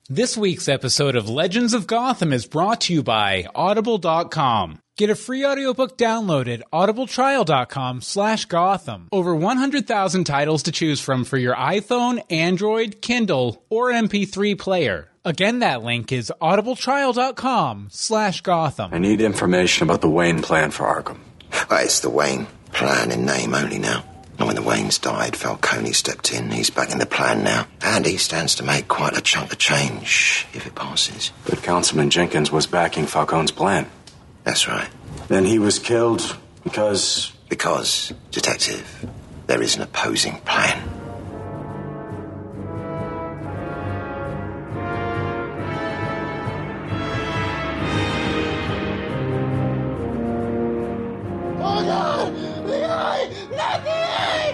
This week's episode of Legends of Gotham is brought to you by Audible.com. Get a free audiobook download at audibletrial.com/Gotham. Over 100,000 titles to choose from for your iPhone, Android, Kindle, or MP3 player. Again, that link is audibletrial.com/Gotham. I need information about the Wayne plan for Arkham. Well, it's the Wayne plan in name only now. And when the Waynes died, Falcone stepped in. He's back in the plan now. And he stands to make quite a chunk of change if it passes. But Councilman Jenkins was backing Falcone's plan. That's right. Then he was killed because... Because, Detective, there is an opposing plan. Oh God! The eye! Not the eye!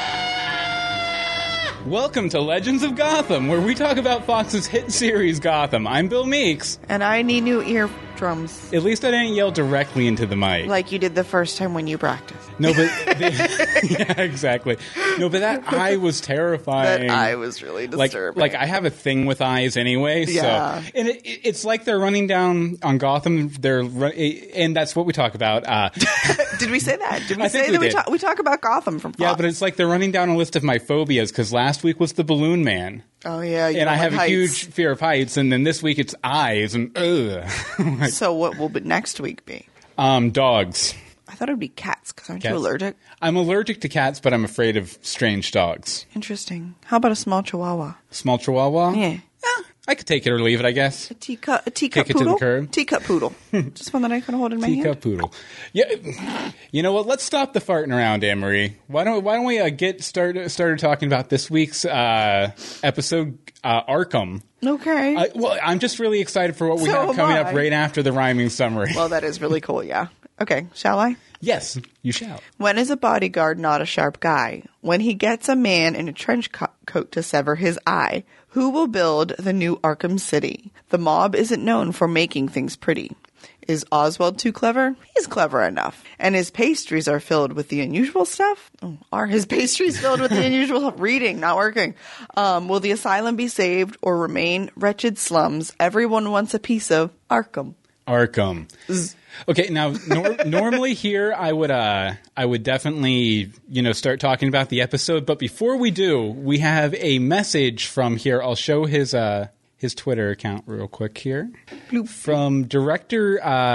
Welcome to Legends of Gotham, where we talk about Fox's hit series Gotham. I'm Bill Meeks. And I need new eardrums. At least I didn't yell directly into the mic. Like you did the first time when you practiced. No, but... yeah, exactly. No, but that eye was terrifying. That eye was really disturbing. Like I have a thing with eyes anyway, Yeah. so... And it's like they're running down on Gotham, and that's what we talk about. Did we say that? Did we I say think that we we talk about Gotham from Fox? Yeah, but it's like they're running down a list of my phobias, because last week was the Balloon Man. Oh, yeah. And I have heights. a huge fear of heights, and then this week it's eyes, and ugh. So what will next week be? Dogs. I thought it would be cats, because aren't Cats. you allergic? I'm allergic to cats, but I'm afraid of strange dogs. Interesting. How about a small chihuahua? Small chihuahua? Yeah. I could take it or leave it, I guess. A teacup Kick it to poodle? the curb. Teacup poodle. Just one that I can hold in my hand. Teacup poodle. Yeah, you know what? Let's stop the farting around, Anne-Marie. Why don't we get started talking about this week's episode, Arkham. Okay. Well, I'm just really excited for what we So have am coming I. up right after the rhyming summary. Well, that is really cool, yeah. Okay, shall I? Yes, you shall. When is a bodyguard not a sharp guy? When he gets a man in a trench coat to sever his eye. Who will build the new Arkham City? The mob isn't known for making things pretty. Is Oswald too clever? He's clever enough. And his pastries are filled with the unusual stuff? Oh, are his pastries filled with the unusual stuff? Reading, not working. Will the asylum be saved or remain wretched slums? Everyone wants a piece of Arkham. Arkham. Okay, now normally here I would definitely start talking about the episode, but before we do, we have a message from here. I'll show his Twitter account real quick here. Bloop. From director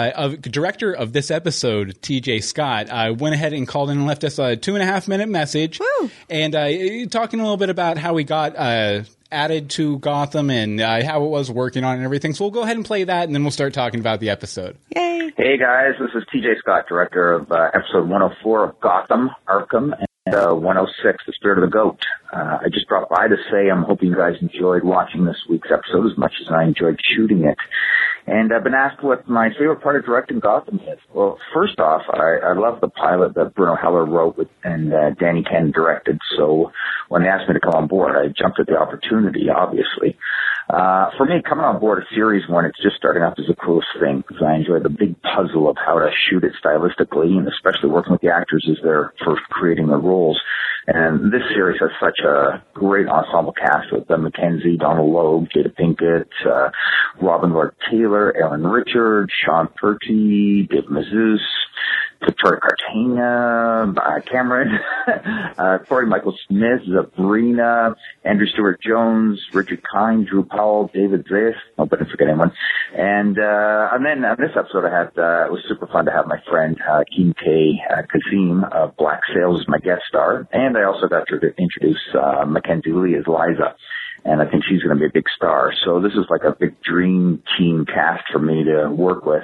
of this episode, TJ Scott, went ahead and called in and left us a 2.5-minute message. Woo. And talking a little bit about how we got added to Gotham and how it was working on and everything. So we'll go ahead and play that, and then we'll start talking about the episode. Yay. Hey guys, this is TJ Scott, director of episode 104 of Gotham, Arkham, and 106, The Spirit of the Goat. I just dropped by to say I'm hoping you guys enjoyed watching this week's episode as much as I enjoyed shooting it. And I've been asked what my favorite part of directing Gotham is. Well, first off, I love the pilot that Bruno Heller wrote and Danny Ken directed. So when they asked me to come on board, I jumped at the opportunity, obviously. For me, coming on board a series when it's just starting off is the coolest thing, because I enjoy the big puzzle of how to shoot it stylistically, and especially working with the actors as they're first creating their roles. And this series has such a great ensemble cast with Mackenzie, Donald Logue, Jada Pinkett, Robin Lord Taylor, Ellen Richards, Sean Purty, Dave Mazouz, Victoria Cartagena, Cameron, Corey Michael Smith, Sabrina, Andrew Stewart Jones, Richard Kine, Drew Powell, David Zayas. Hope I didn't forget anyone. And then on this episode, I had it was super fun to have my friend Keen K. Kazim of Black Sails as my guest star, and I also got to introduce Mackenzie Lee as Liza. And I think she's going to be a big star. So this is like a big dream team cast for me to work with.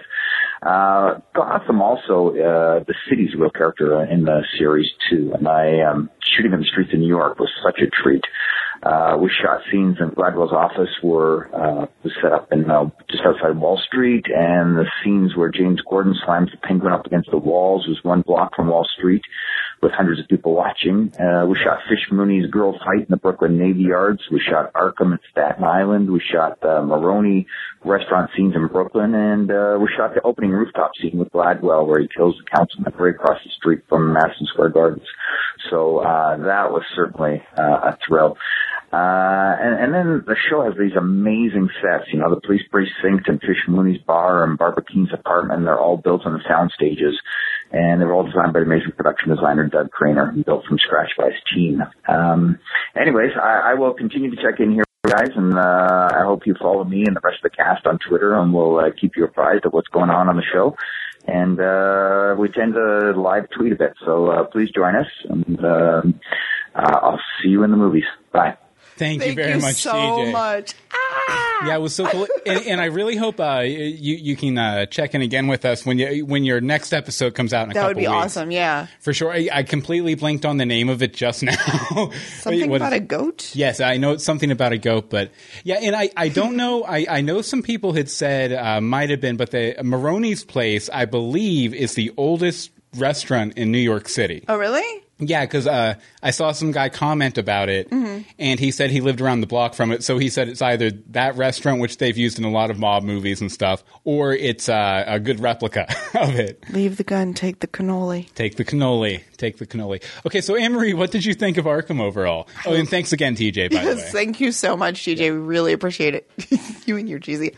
Gotham also, the city's a real character in the series too. And shooting in the streets of New York was such a treat. We shot scenes in Gladwell's office was set up in just outside Wall Street, and the scenes where James Gordon slams the Penguin up against the walls was 1 block from Wall Street, with hundreds of people watching. We shot Fish Mooney's girl fight in the Brooklyn Navy Yards. We shot Arkham at Staten Island. We shot Maroney restaurant scenes in Brooklyn, and we shot the opening rooftop scene with Gladwell where he kills the councilman right across the street from Madison Square Gardens. So that was certainly a thrill. And then the show has these amazing sets, you know, the police precinct and Fish Mooney's bar and Barbara Keene's apartment. They're all built on the sound stages, and they were all designed by the amazing production designer Doug Craner, built from scratch by his team. Anyways, I will continue to check in here, guys, and I hope you follow me and the rest of the cast on Twitter, and we'll keep you apprised of what's going on the show. And we tend to live tweet a bit, so please join us, and I'll see you in the movies. Bye. Thank you very much, so TJ. much. Ah! Yeah, it was so cool, and I really hope you can check in again with us when your next episode comes out in a couple That would be weeks. awesome. Yeah, For sure. I completely blanked on the name of it just now. something What about is- a goat. Yes, I know it's something about a goat, but yeah, and I don't know. I know some people had said might have been, but the Maroney's Place, I believe, is the oldest restaurant in New York City. Oh, really? Yeah, because I saw some guy comment about it, and he said he lived around the block from it. So he said it's either that restaurant, which they've used in a lot of mob movies and stuff, or it's a good replica of it. Leave the gun, take the cannoli. Take the cannoli. Take the cannoli. Okay, so Anne-Marie, what did you think of Arkham overall? Oh, and thanks again, TJ, by the way. Yes, thank you so much, TJ. We really appreciate it. You and your cheesy.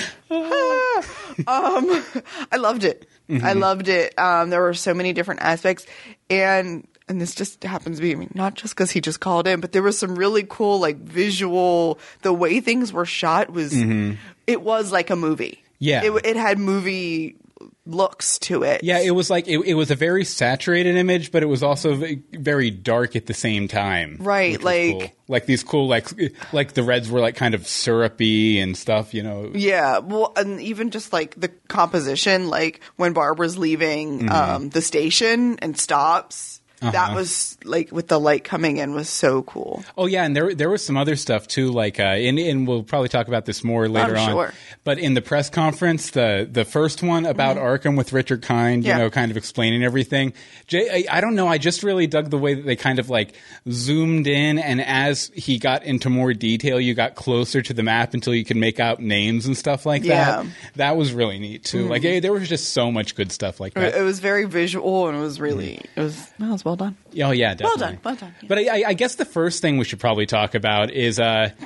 I loved it. I loved it. There were so many different aspects, and this just happens to be, I mean, not just because he just called in, but there was some really cool, like, visual, the way things were shot was, it was like a movie. Yeah. It had movie looks to it. Yeah, it was like it was a very saturated image, but it was also very dark at the same time. Right, which was like- cool. Like these cool like the reds were like kind of syrupy and stuff, you know. Yeah, well, and even just like the composition, like when Barbara's leaving the station and stops, that was like with the light coming in was so cool. Oh yeah, and there was some other stuff too, like and we'll probably talk about this more later on. Sure. But in the press conference, the first one about Arkham with Richard Kind, you Yeah. know, kind of explaining everything. I don't know, I just really dug the way that they kind of like zoomed in, and as he got into more detail, you got closer to the map until you could make out names and stuff like Yeah. that. That was really neat too. Like there was just so much good stuff like that. It was very visual and it was really it was well done. Oh yeah, definitely. Well done. Yeah. But I guess the first thing we should probably talk about is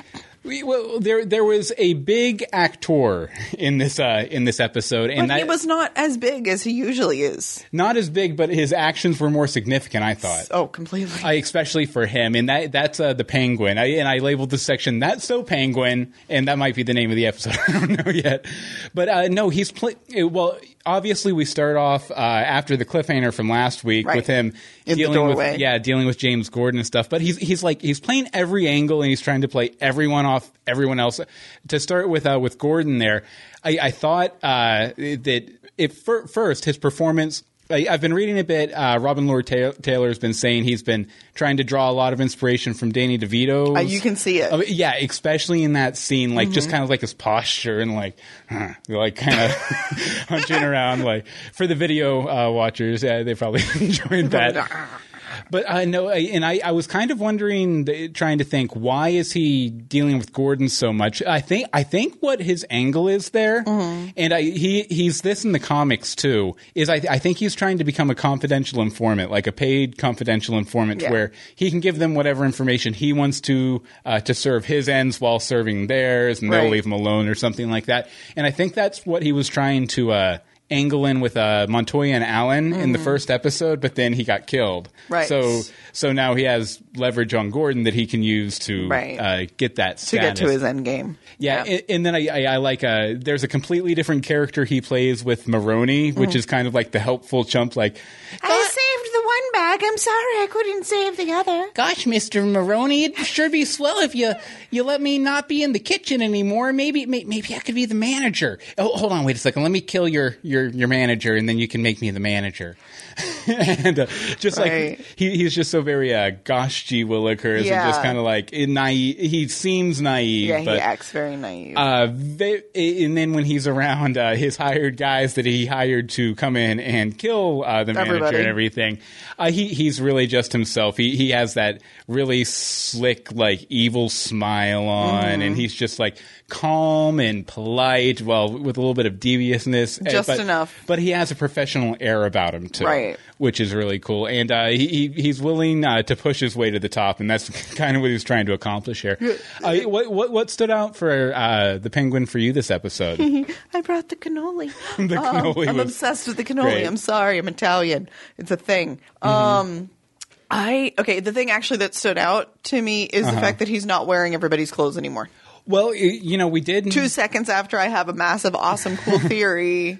there was a big actor in this episode, and But he was not as big as he usually is. not as big, but his actions were more significant, I thought. Oh, completely. Especially for him, and that's the Penguin. I labeled this section "That's So Penguin," and that might be the name of the episode. I don't know yet, but no, he's well. Obviously, we start off after the cliffhanger from last week Right. with him In the dealing doorway. dealing with James Gordon and stuff. But he's playing every angle, and he's trying to play everyone off everyone else. To start with Gordon, there, I thought that first his performance. I've been reading a bit. Robin Lord Taylor has been saying he's been trying to draw a lot of inspiration from Danny DeVito. You can see it. Yeah, especially in that scene, like just kind of like his posture and like kind of hunching around. Like for the video watchers, they probably enjoyed that. But no, and I was kind of wondering, trying to think, why is he dealing with Gordon so much? I think what his angle is there, and he's this in the comics too, is I think he's trying to become a confidential informant, like a paid confidential informant, Yeah. where he can give them whatever information he wants to serve his ends while serving theirs, and they'll Right. leave him alone or something like that. And I think that's what he was trying to angle in with Montoya and Allen in the first episode, but then he got killed. Right. So now he has leverage on Gordon that he can use to Right. get that to status. get to his end game. Yeah, and then I like there's a completely different character he plays with Maroney, which is kind of like the helpful chump, like, I saved the one bag. I'm sorry I couldn't save the other. gosh, Mr. Maroney, it'd sure be swell if you let me not be in the kitchen anymore. Maybe I could be the manager. Oh, hold on, wait a second. Let me kill your manager, and then you can make me the manager. And just Right. like he's just so very gosh, gee Willikers, and Yeah. just kind of like naive. He seems naive. Yeah, he but, acts very naive. and then when he's around his hired guys that he hired to come in and kill the manager Everybody. and everything, he's really just himself. He has that really slick, like evil smile on, and he's just like calm and polite, well, with a little bit of deviousness. Just enough. But he has a professional air about him, too. Right. Which is really cool. And he's willing to push his way to the top, and that's kind of what he's trying to accomplish here. What stood out for the Penguin for you this episode? I brought the cannoli. The cannoli I'm was obsessed with the cannoli. great. I'm sorry, I'm Italian. It's a thing. The thing actually that stood out to me is the fact that he's not wearing everybody's clothes anymore. Well, we did 2 seconds after I have a massive, awesome, cool theory,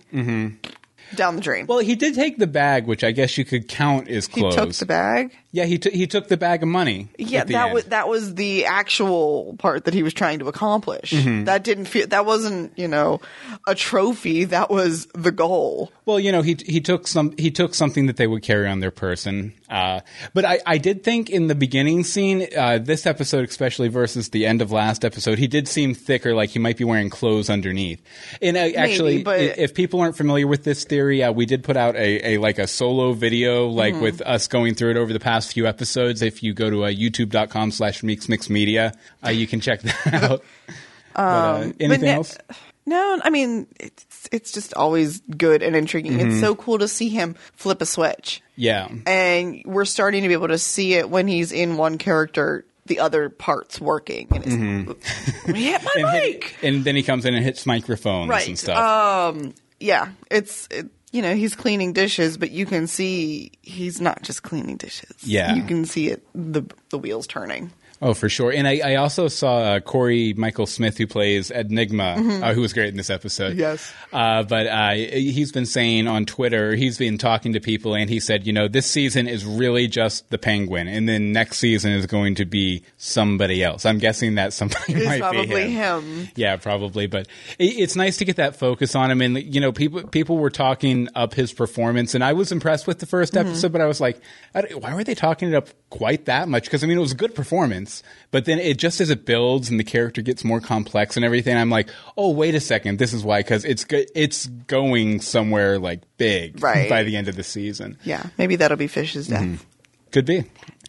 down the drain. Well, he did take the bag, which I guess you could count as clothes. He took the bag. Yeah, he took the bag of money. Yeah, at the end. that was the actual part that he was trying to accomplish. That didn't feel, that wasn't, a trophy. That was the goal. Well, he took something that they would carry on their person. But I did think in the beginning scene, this episode especially versus the end of last episode, he did seem thicker, like he might be wearing clothes underneath. And actually, but if people aren't familiar with this theory, we did put out a solo video, with us going through it over the past few episodes. If you go to youtube.com/meeksmixmedia, you can check that out. Anything else? No, I mean, it's just always good and intriguing. It's so cool to see him flip a switch. Yeah. And we're starting to be able to see it when he's in one character, the other part's working. And it's, hit my mic! And then he comes in and hits microphones and stuff. Yeah, he's cleaning dishes, but you can see he's not just cleaning dishes. Yeah. You can see it, the wheels turning. Oh, for sure. And I also saw Corey Michael Smith, who plays Enigma, who was great in this episode. Yes. But he's been saying on Twitter, he's been talking to people, and he said, this season is really just the Penguin, and then next season is going to be somebody else. I'm guessing that somebody It's might probably be him. Yeah, probably. But it's nice to get that focus on him. And, people were talking up his performance, and I was impressed with the first episode, but I was like, why were they talking it up quite that much? Because, it was a good performance. But then it just as it builds and the character gets more complex and everything, I'm like, oh, wait a second, this is why, because it's going somewhere big by the end of the season. Yeah, maybe that'll be Fish's death. Could be.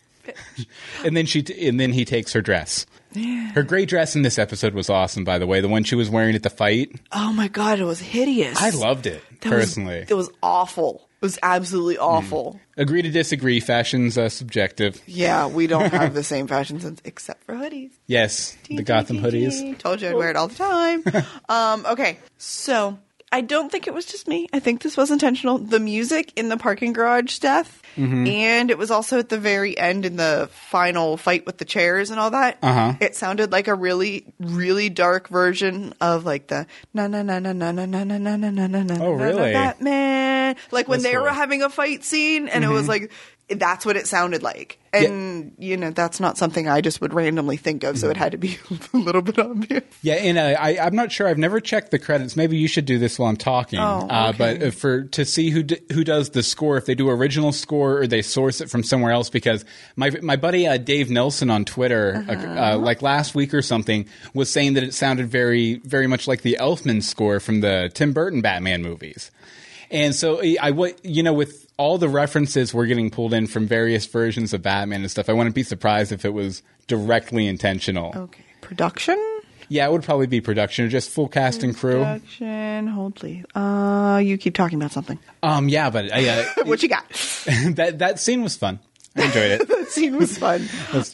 And then he takes her dress. Yeah. Her gray dress in this episode was awesome, by the way. The one she was wearing at the fight. Oh my God, it was hideous. I loved it, personally. It was awful. It was absolutely awful. Agree to disagree. Fashion's subjective. Yeah, we don't have the same fashion sense except for hoodies. Yes, the Gotham hoodies. Told you I'd wear it all the time. Okay, so I don't think it was just me. I think this was intentional. The music in the parking garage death, and it was also at the very end in the final fight with the chairs and all that. It sounded like a really, really dark version of the na na na na na na na na na na na na na. Oh, really? Batman. Like when That's they were cool. having a fight scene, and it was that's what it sounded like. And, that's not something I just would randomly think of, so it had to be a little bit obvious. Yeah, and I'm not sure. I've never checked the credits. Maybe you should do this while I'm talking. Oh, okay. But to see who does the score, if they do original score or they source it from somewhere else, because my buddy Dave Nelson on Twitter, last week or something, was saying that it sounded very, very much like the Elfman score from the Tim Burton Batman movies. And so with all the references we're getting pulled in from various versions of Batman and stuff, I wouldn't be surprised if it was directly intentional. Okay. Production? Yeah, it would probably be production or just full cast and crew. Production. Hold, please. You keep talking about something. Yeah, but What you got? that scene was fun. I enjoyed it. That scene was fun.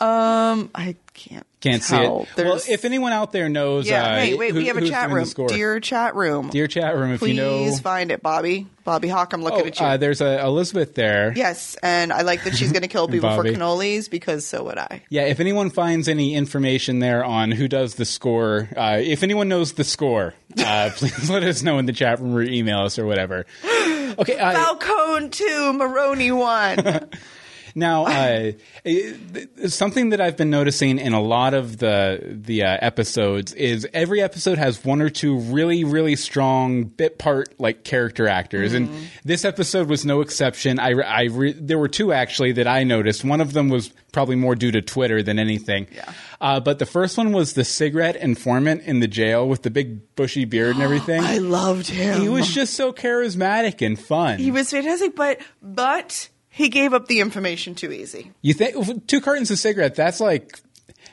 I can't see tell. it. Well, if anyone out there knows, wait, we have a who's chat doing room. the score. Dear chat room, if you know, please find it, Bobby Hawk. I'm looking at you. There's Elizabeth there. Yes, and I like that she's going to kill people for Bobby. cannolis because so would I. Yeah, if anyone finds any information there on who does the score, if anyone knows the score, please let us know in the chat room or email us or whatever. Okay, Falcone 2, Maroney 1. Now, something that I've been noticing in a lot of the episodes is every episode has one or two really, really strong bit part character actors, and this episode was no exception. There were two actually that I noticed. One of them was probably more due to Twitter than anything. Yeah. But the first one was the cigarette informant in the jail with the big bushy beard and everything. I loved him. He was just so charismatic and fun. He was fantastic, but he gave up the information too easy. You think 2 cartons of cigarettes?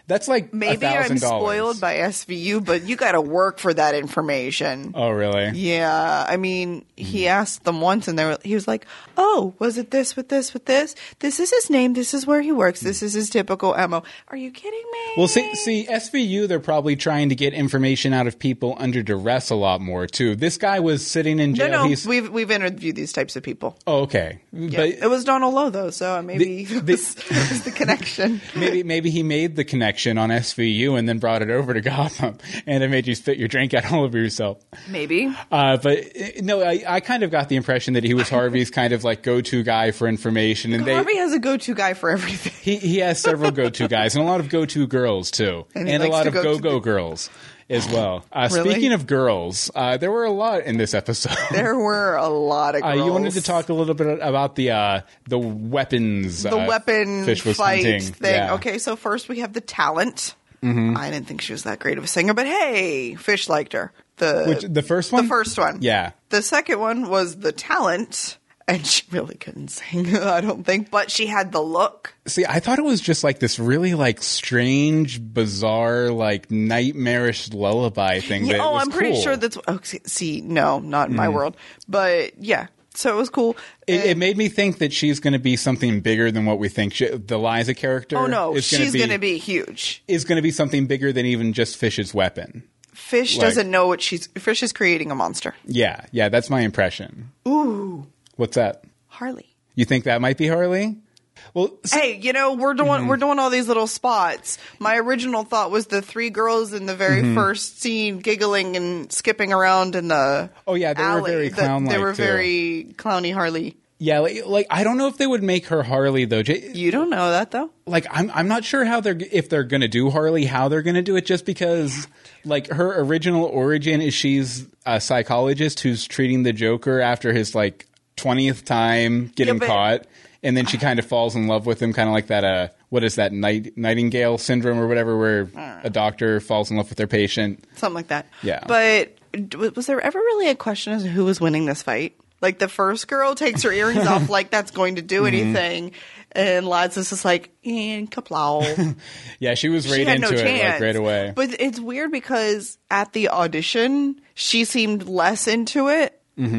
That's like Maybe I'm $1,000. spoiled by SVU, but you got to work for that information. Oh, really? Yeah, I mean, he asked them once, and he was like, "Oh, was it this with this with this? This is his name. This is where he works. This is his typical MO." Are you kidding me? Well, see, SVU, they're probably trying to get information out of people under duress a lot more too. This guy was sitting in jail. No, we've interviewed these types of people. Oh, okay, Yeah. but It was Donald Lowe, though, so maybe it was the connection. maybe he made the connection on SVU and then brought it over to Gotham, and it made you spit your drink out all over yourself. Maybe. But no, I kind of got the impression that he was Harvey's kind of like go-to guy for information, and Harvey has a go-to guy for everything. he has several go-to guys and a lot of go-to girls too, And and a he likes lot to of go go-go to girls as well. Really? Speaking of girls, there were a lot in this episode. There were a lot of girls. You wanted to talk a little bit about the weapons, the weapon Fish was fight hunting. thing. Yeah. Okay, so first we have the talent. Mm-hmm. I didn't think she was that great of a singer, but hey, Fish liked her. The first one? The first one. Yeah. The second one was the talent, and she really couldn't sing, I don't think, but she had the look. See, I thought it was just like this really like strange, bizarre, like nightmarish lullaby thing. That was I'm pretty cool. sure that's. Oh, see, no, not in my world, but yeah. So it was cool. It made me think that she's going to be something bigger than what we think. The Liza character. Oh no, she's going going to be huge. Is going to be something bigger than even just Fish's weapon. Fish doesn't know what Fish is creating a monster. Yeah, that's my impression. Ooh, What's that? Harley. You think that might be Harley? Well, Hey, we're doing all these little spots. My original thought was the three girls in the very first scene giggling and skipping around in the Oh, yeah, they were alley. very clown-like, They were too. very clowny Harley. yeah, like I don't know if they would make her Harley though. You don't know that though. Like I'm not sure if they're going to do Harley, how they're going to do it, just because like her original origin is she's a psychologist who's treating the Joker after his like 20th time getting caught, and then she kind of falls in love with him, kind of like that what is that, Nightingale syndrome or whatever, where a doctor falls in love with their patient. Something like that. Yeah. But was there ever really a question as to who was winning this fight? Like the first girl takes her earrings off like that's going to do anything. And Liza's just like, and kaplaw. Yeah, she was She right had into no it chance. like right away. But it's weird because at the audition, she seemed less into it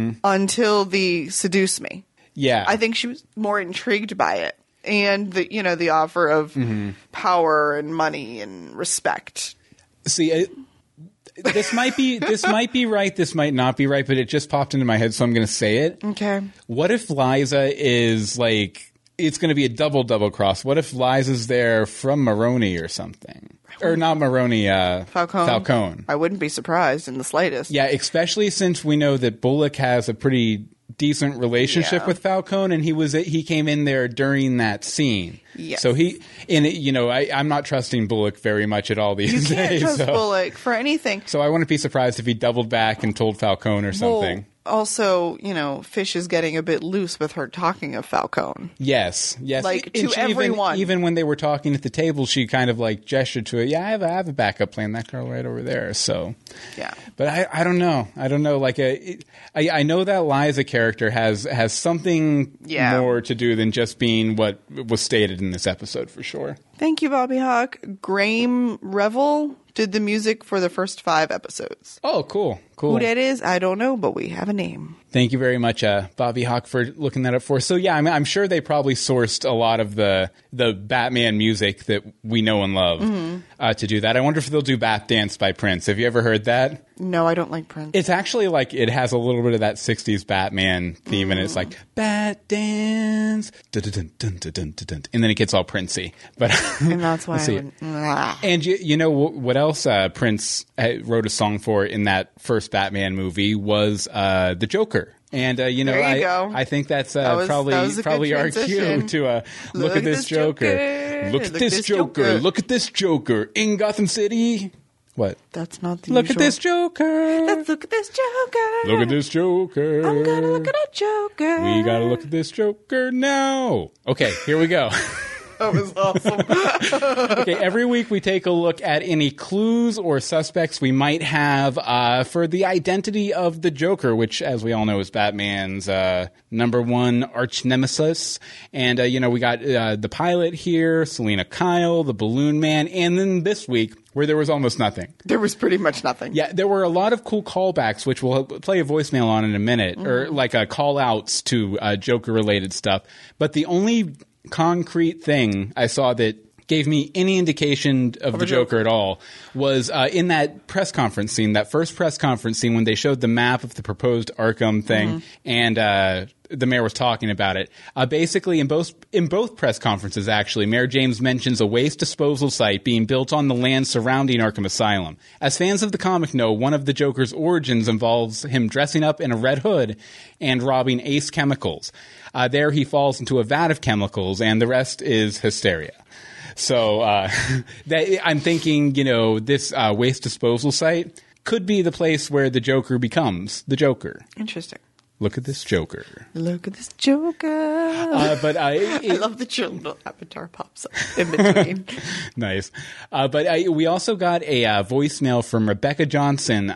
until the seduce me. Yeah. I think she was more intrigued by it. And the offer of power and money and respect. See, this might be right, this might not be right, but it just popped into my head, so I'm going to say it. Okay. What if Liza is like, it's going to be a double cross? What if Liza's there from Maroni or something? Or not Maroni, Falcone. I wouldn't be surprised in the slightest. Yeah, especially since we know that Bullock has a pretty decent relationship Yeah. with Falcone, and he came in there during that scene. Yes. So I'm not trusting Bullock very much at all these You can't days. trust so. Bullock for anything. So I wouldn't be surprised if he doubled back and told Falcone or something. Well, also, Fish is getting a bit loose with her talking of Falcone. Yes. Like, And to everyone. Even when they were talking at the table, she kind of like gestured to it. Yeah, I have a backup plan. That girl right over there. So, Yeah. but I don't know. I don't know. Like I know that Liza character has something more to do than just being what was stated in this episode for sure. Thank you, Bobby Hawk. Graham Revel did the music for the first 5 episodes. Oh, cool. Who that is, I don't know, but we have a name. Thank you very much, Bobby Hawk, for looking that up for us. So yeah, I'm sure they probably sourced a lot of the Batman music that we know and love to do that. I wonder if they'll do Bat Dance by Prince. Have you ever heard that? No, I don't like Prince. It's actually like it has a little bit of that 60s Batman theme, and it's like Bat Dance, dun-dun-dun-dun-dun-dun-dun, and then it gets all Princey. But and that's why let's I see. wouldn't. Ah. And you know what else Prince wrote a song for in that first Batman movie was the Joker. And There you go. I think that's that was a probably good our cue transition. to look at this Joker. Look at this Joker. Look at this Joker in Gotham City. What? That's not the Look usual. at this Joker. Let's look at this Joker. Look at this Joker. I'm gonna look at a Joker. We gotta look at this Joker now. Okay, here we go. That was awesome. Okay, every week we take a look at any clues or suspects we might have for the identity of the Joker, which, as we all know, is Batman's number one arch nemesis. And, we got the pilot here, Selena Kyle, the Balloon Man, and then this week, where there was almost nothing. There was pretty much nothing. Yeah, there were a lot of cool callbacks, which we'll play a voicemail on in a minute, or like call-outs to Joker-related stuff. But the only concrete thing I saw that gave me any indication of the Joker at all was in that press conference scene, that first press conference scene when they showed the map of the proposed Arkham thing, and the mayor was talking about it. Basically, in both press conferences, actually, Mayor James mentions a waste disposal site being built on the land surrounding Arkham Asylum. As fans of the comic know, one of the Joker's origins involves him dressing up in a red hood and robbing Ace Chemicals. There he falls into a vat of chemicals, and the rest is hysteria. So I'm thinking, this waste disposal site could be the place where the Joker becomes the Joker. Interesting. Look at this Joker. Look at this Joker. I love the little avatar pops up in between. Nice. But we also got a voicemail from Rebecca Johnson.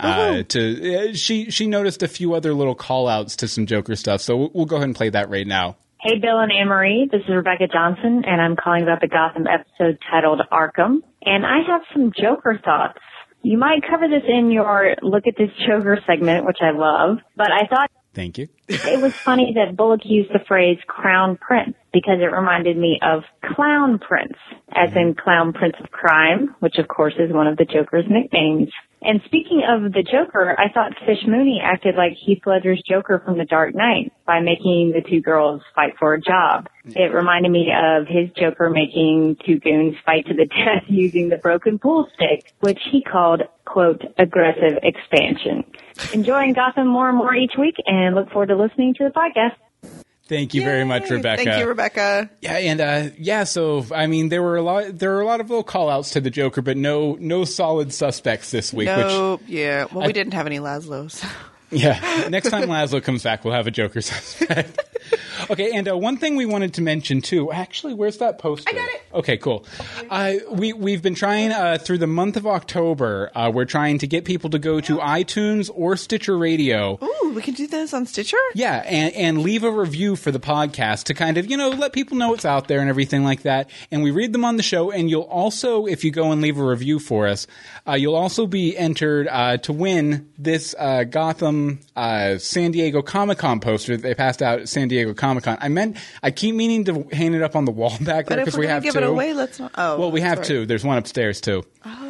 She noticed a few other little call-outs to some Joker stuff, so we'll go ahead and play that right now. Hey, Bill and Anne-Marie. This is Rebecca Johnson, and I'm calling about the Gotham episode titled Arkham. And I have some Joker thoughts. You might cover this in your Look at This Joker segment, which I love, but I thought Thank you. it was funny that Bullock used the phrase Crown Prince because it reminded me of Clown Prince, as in Clown Prince of Crime, which of course is one of the Joker's nicknames. And speaking of the Joker, I thought Fish Mooney acted like Heath Ledger's Joker from The Dark Knight by making the two girls fight for a job. It reminded me of his Joker making two goons fight to the death using the broken pool stick, which he called, quote, aggressive expansion. Enjoying Gotham more and more each week, and look forward to listening to the podcast. Thank you very much, Rebecca. Thank you, Rebecca. Yeah, and so I mean, there were a lot of little call-outs to the Joker, but no solid suspects this week. No, yeah. Well, we didn't have any Laszlos. Yeah, next time Laszlo comes back, we'll have a Joker suspect. Okay, and one thing we wanted to mention too. Actually, where's that poster? I got it. Okay, cool. We've been trying through the month of October. We're trying to get people to go to iTunes or Stitcher Radio. Ooh, we can do this on Stitcher? Yeah, and leave a review for the podcast to kind of, let people know it's out there and everything like that. And we read them on the show, and you'll also, if you go and leave a review for us, you'll also be entered to win this Gotham San Diego Comic-Con poster that they passed out at San Diego Comic-Con. I keep meaning to hang it up on the wall back there because we have give two. it away, let's not. Oh, well, we have two. There's one upstairs too. Oh.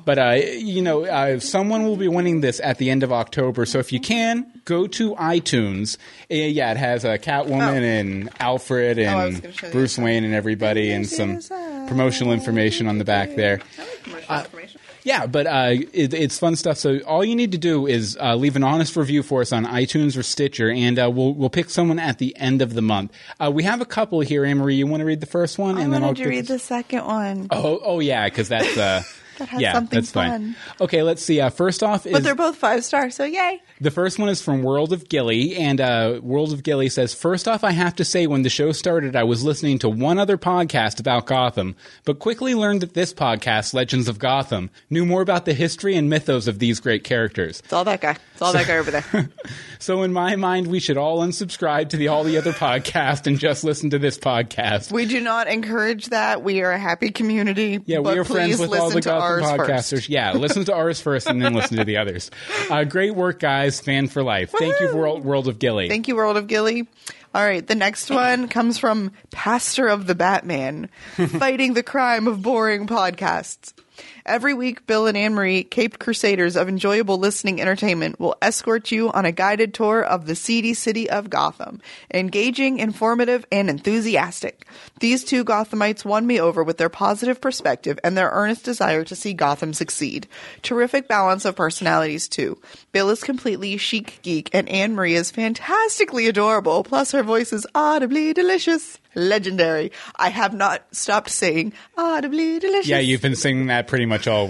But, someone will be winning this at the end of October. So if you can, go to iTunes. Yeah, it has Catwoman and Alfred and Bruce Wayne and everybody and some promotional information on the back there. I like commercial information. Yeah, but it's fun stuff. So all you need to do is leave an honest review for us on iTunes or Stitcher, and we'll pick someone at the end of the month. We have a couple here. Anne-Marie, you want to read the first one? I wanted to read the second one. Oh yeah, because that's... that has something that's fun. Fine. Okay, let's see. First off is... But they're both 5-star, so yay! The first one is from World of Gilly, and World of Gilly says, first off, I have to say when the show started, I was listening to one other podcast about Gotham, but quickly learned that this podcast, Legends of Gotham, knew more about the history and mythos of these great characters. It's all that guy. It's all that guy over there. So in my mind, we should all unsubscribe to all the other podcasts and just listen to this podcast. We do not encourage that. We are a happy community. Yeah, we are friends with all the Gotham podcasters. First. Yeah, listen to ours first and then listen to the others. Great work, guys. Fan for life. Woo-hoo! Thank you, World of Gilly. Thank you, World of Gilly. All right, the next one comes from Pastor of the Batman, fighting the crime of boring podcasts. Every week, Bill and Anne-Marie, caped crusaders of enjoyable listening entertainment, will escort you on a guided tour of the seedy city of Gotham. Engaging, informative, and enthusiastic. These two Gothamites won me over with their positive perspective and their earnest desire to see Gotham succeed. Terrific balance of personalities, too. Bill is completely chic geek, and Anne-Marie is fantastically adorable, plus her voice is audibly delicious. Legendary. I have not stopped saying audibly delicious. Yeah, you've been singing that pretty much all week.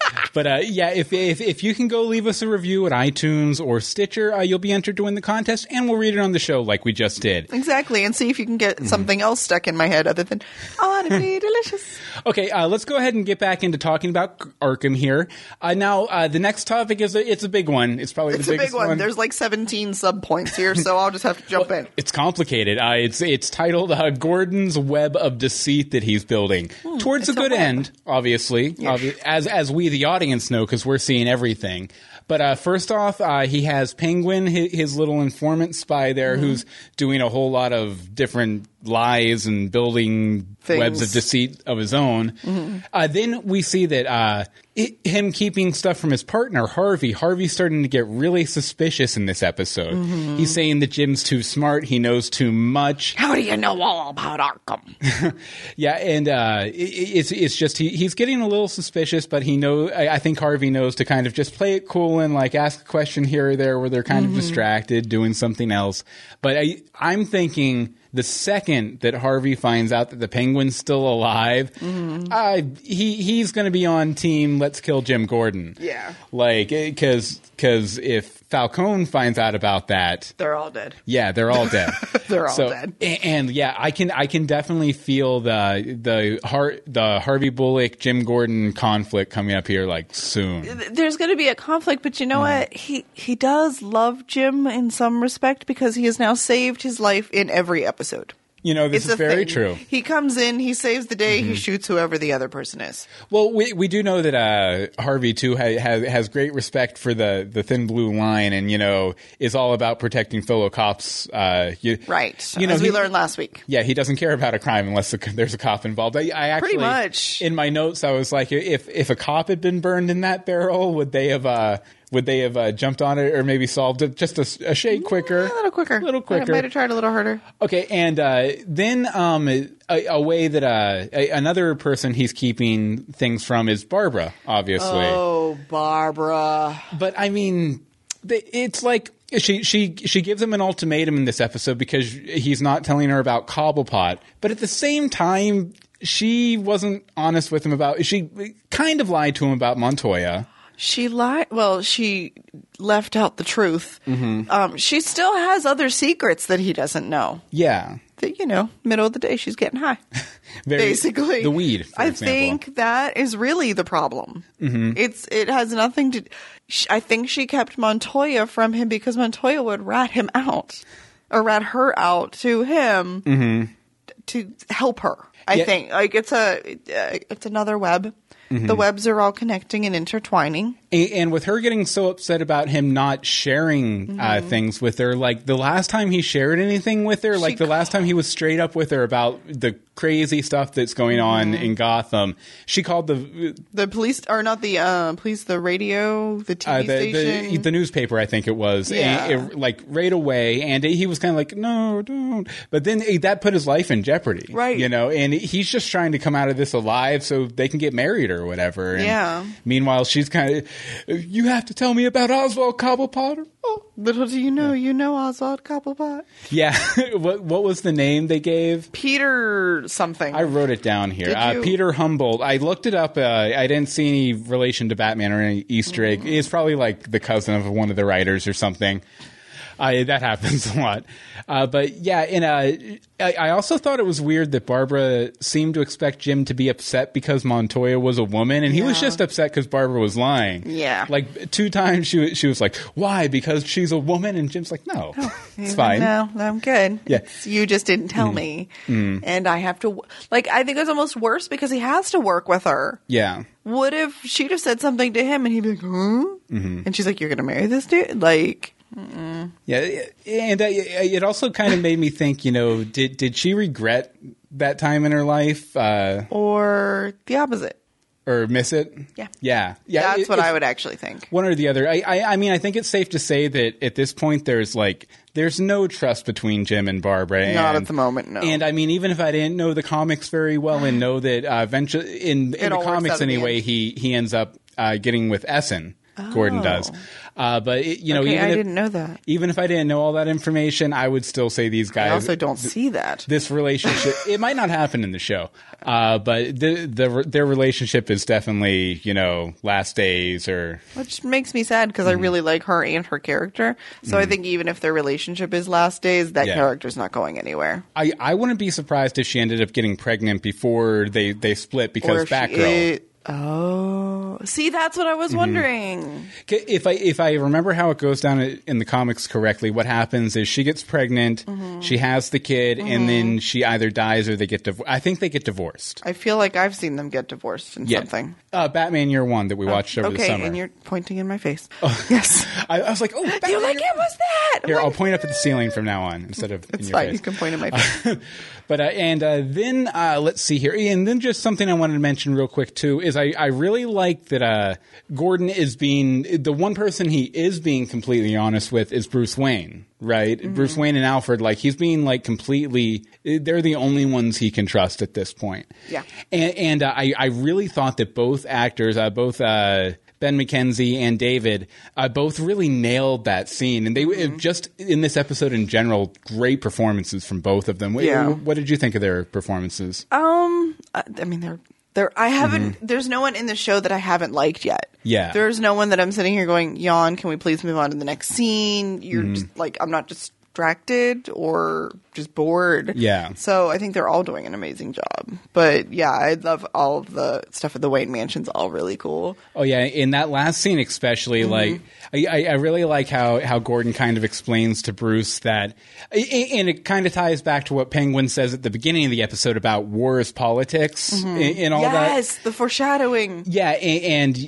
But yeah, if you can go leave us a review at iTunes or Stitcher, you'll be entered to win the contest, and we'll read it on the show like we just did. Exactly, and see if you can get something else stuck in my head other than audibly delicious. Okay, let's go ahead and get back into talking about Arkham here. Now, the next topic it's a big one. It's probably the biggest one. There's like 17 subpoints here, so I'll just have to jump in. It's complicated. It's titled Gordon's Web of Deceit that he's building. Towards a good end, obviously, Yes. as we, the audience, know, because we're seeing everything. But first off, he has Penguin, his little informant spy there, who's doing a whole lot of different lies and building webs of deceit of his own. Then we see that him keeping stuff from his partner, Harvey. Harvey's starting to get really suspicious in this episode. He's saying that Jim's too smart. He knows too much. How do you know all about Arkham? Yeah, and it's just he's getting a little suspicious, but I think Harvey knows to kind of just play it cool and like ask a question here or there where they're kind of distracted doing something else. But I'm thinking the second that Harvey finds out that the Penguin's still alive, he's going to be on team let's kill Jim Gordon. Yeah. Like, because if Falcone finds out about that, They're all dead. yeah, they're all dead. They're all dead. And yeah, I can definitely feel the Harvey Bullock Jim Gordon conflict coming up here like soon. There's going to be a conflict, but you know what? He does love Jim in some respect because he has now saved his life in every episode. You know, this It's is a very thing. true. He comes in, he saves the day, he shoots whoever the other person is. Well, we do know that Harvey too has great respect for the thin blue line, and you know is all about protecting fellow cops. Right. You know, as we learned last week. Yeah, he doesn't care about a crime unless there's a cop involved. I actually, Pretty much. in my notes, I was like, if a cop had been burned in that barrel, would they have jumped on it or maybe solved it just a shade quicker? A little quicker. quicker. Might have tried a little harder. Okay, and then a way that another person he's keeping things from is Barbara, obviously. Oh, Barbara. But I mean, it's like she gives him an ultimatum in this episode because he's not telling her about Cobblepot. But at the same time, she wasn't honest with him she kind of lied to him about Montoya. She lied. Well, she left out the truth. She still has other secrets that he doesn't know. Yeah. That, middle of the day, she's getting high. Basically. The weed, for example. think that is really the problem. It has nothing to... I think she kept Montoya from him because Montoya would rat him out. Or rat her out to him to help her. I think. Like, it's another web. The webs are all connecting and intertwining. And with her getting so upset about him not sharing things with her, like the last time he shared anything with her, like the last time he was straight up with her about the crazy stuff that's going on in Gotham, she called the police, or not the police, the radio, the TV station. The newspaper, I think it was, like right away. And he was kind of like, no, don't. But then that put his life in jeopardy. Right. And he's just trying to come out of this alive so they can get married or whatever. And meanwhile, she's kind of, you have to tell me about Oswald Cobblepot. Oh. Little do you know Oswald Cobblepot. Yeah. What was the name they gave? Peter something. I wrote it down here. Did you? Peter Humboldt. I looked it up. I didn't see any relation to Batman or any Easter egg. It's probably like the cousin of one of the writers or something. That happens a lot. But yeah, I also thought it was weird that Barbara seemed to expect Jim to be upset because Montoya was a woman, and he was just upset because Barbara was lying. Yeah. Like 2 times she was like, why? Because she's a woman? And Jim's like, no, it's fine. No, I'm good. Yeah. You just didn't tell me. And I have to, I think it's almost worse because he has to work with her. Yeah. What if she'd have said something to him and he'd be like, huh? And she's like, you're going to marry this dude? Like... Yeah, and it also kind of made me think, did she regret that time in her life? Or the opposite. Or miss it? Yeah. That's what I would actually think. One or the other. I mean, I think it's safe to say that at this point there's no trust between Jim and Barbara. Not at the moment, no. And I mean, even if I didn't know the comics very well and know that eventually, in the comics anyway, he ends up getting with Essen. Gordon does. But Okay, I didn't know that. Even if I didn't know all that information, I would still say these guys. I also don't see that. This relationship, it might not happen in the show, but their relationship is definitely, last days or. Which makes me sad because I really like her and her character. So I think even if their relationship is last days, that character's not going anywhere. I wouldn't be surprised if she ended up getting pregnant before they split because Batgirl. Oh, see, that's what I was wondering. If I remember how it goes down in the comics correctly, what happens is she gets pregnant, she has the kid, and then she either dies or they get divorced. I think they get divorced. I feel like I've seen them get divorced in something. Batman Year One that we watched over the summer. Okay, and you're pointing in my face. Oh. Yes. I was like, Batman you're like, it was that! Here, I'll point up at the ceiling from now on instead of in your fine. face. You can point in my face. But then let's see here. And then just something I wanted to mention real quick, too, is I really like that Gordon is the one person he is being completely honest with is Bruce Wayne, right? Bruce Wayne and Alfred, he's being completely, they're the only ones he can trust at this point. Yeah. And I really thought that both actors, both Ben McKenzie and David both really nailed that scene. And they just in this episode in general, great performances from both of them. Yeah. What did you think of their performances? I mean, I haven't. There's no one in the show that I haven't liked yet. Yeah. There's no one that I'm sitting here going, yawn. Can we please move on to the next scene? You're just I'm not distracted or just bored. Yeah. So I think they're all doing an amazing job. But yeah, I love all of the stuff at the Wayne Mansion's all really cool. Oh yeah, in that last scene especially, I really like how Gordon kind of explains to Bruce that, and it kind of ties back to what Penguin says at the beginning of the episode about war is politics and all that. Yes, the foreshadowing. Yeah, and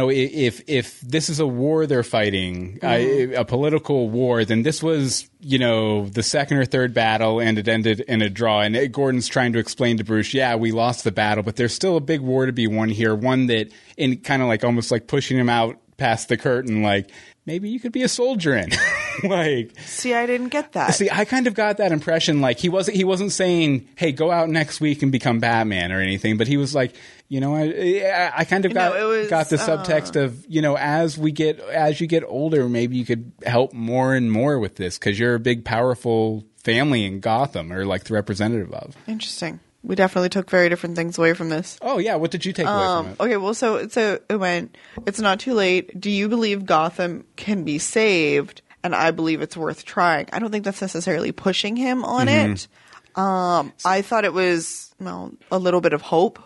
if this is a war they're fighting, a political war, then this was the second or third battle and it ended in a draw. And Gordon's trying to explain to Bruce, yeah, we lost the battle, but there's still a big war to be won here. One that, in kind of almost pushing him out past the curtain, maybe you could be a soldier in. See, I didn't get that. See, I kind of got that impression. He wasn't saying, hey, go out next week and become Batman or anything, but he was like, I kind of got the subtext of, as you get older, maybe you could help more and more with this because you're a big, powerful family in Gotham, or the representative of. Interesting. We definitely took very different things away from this. Oh yeah, what did you take away from it? Okay, well, so it went, it's not too late. Do you believe Gotham can be saved? And I believe it's worth trying. I don't think that's necessarily pushing him on it. I thought it was, a little bit of hope.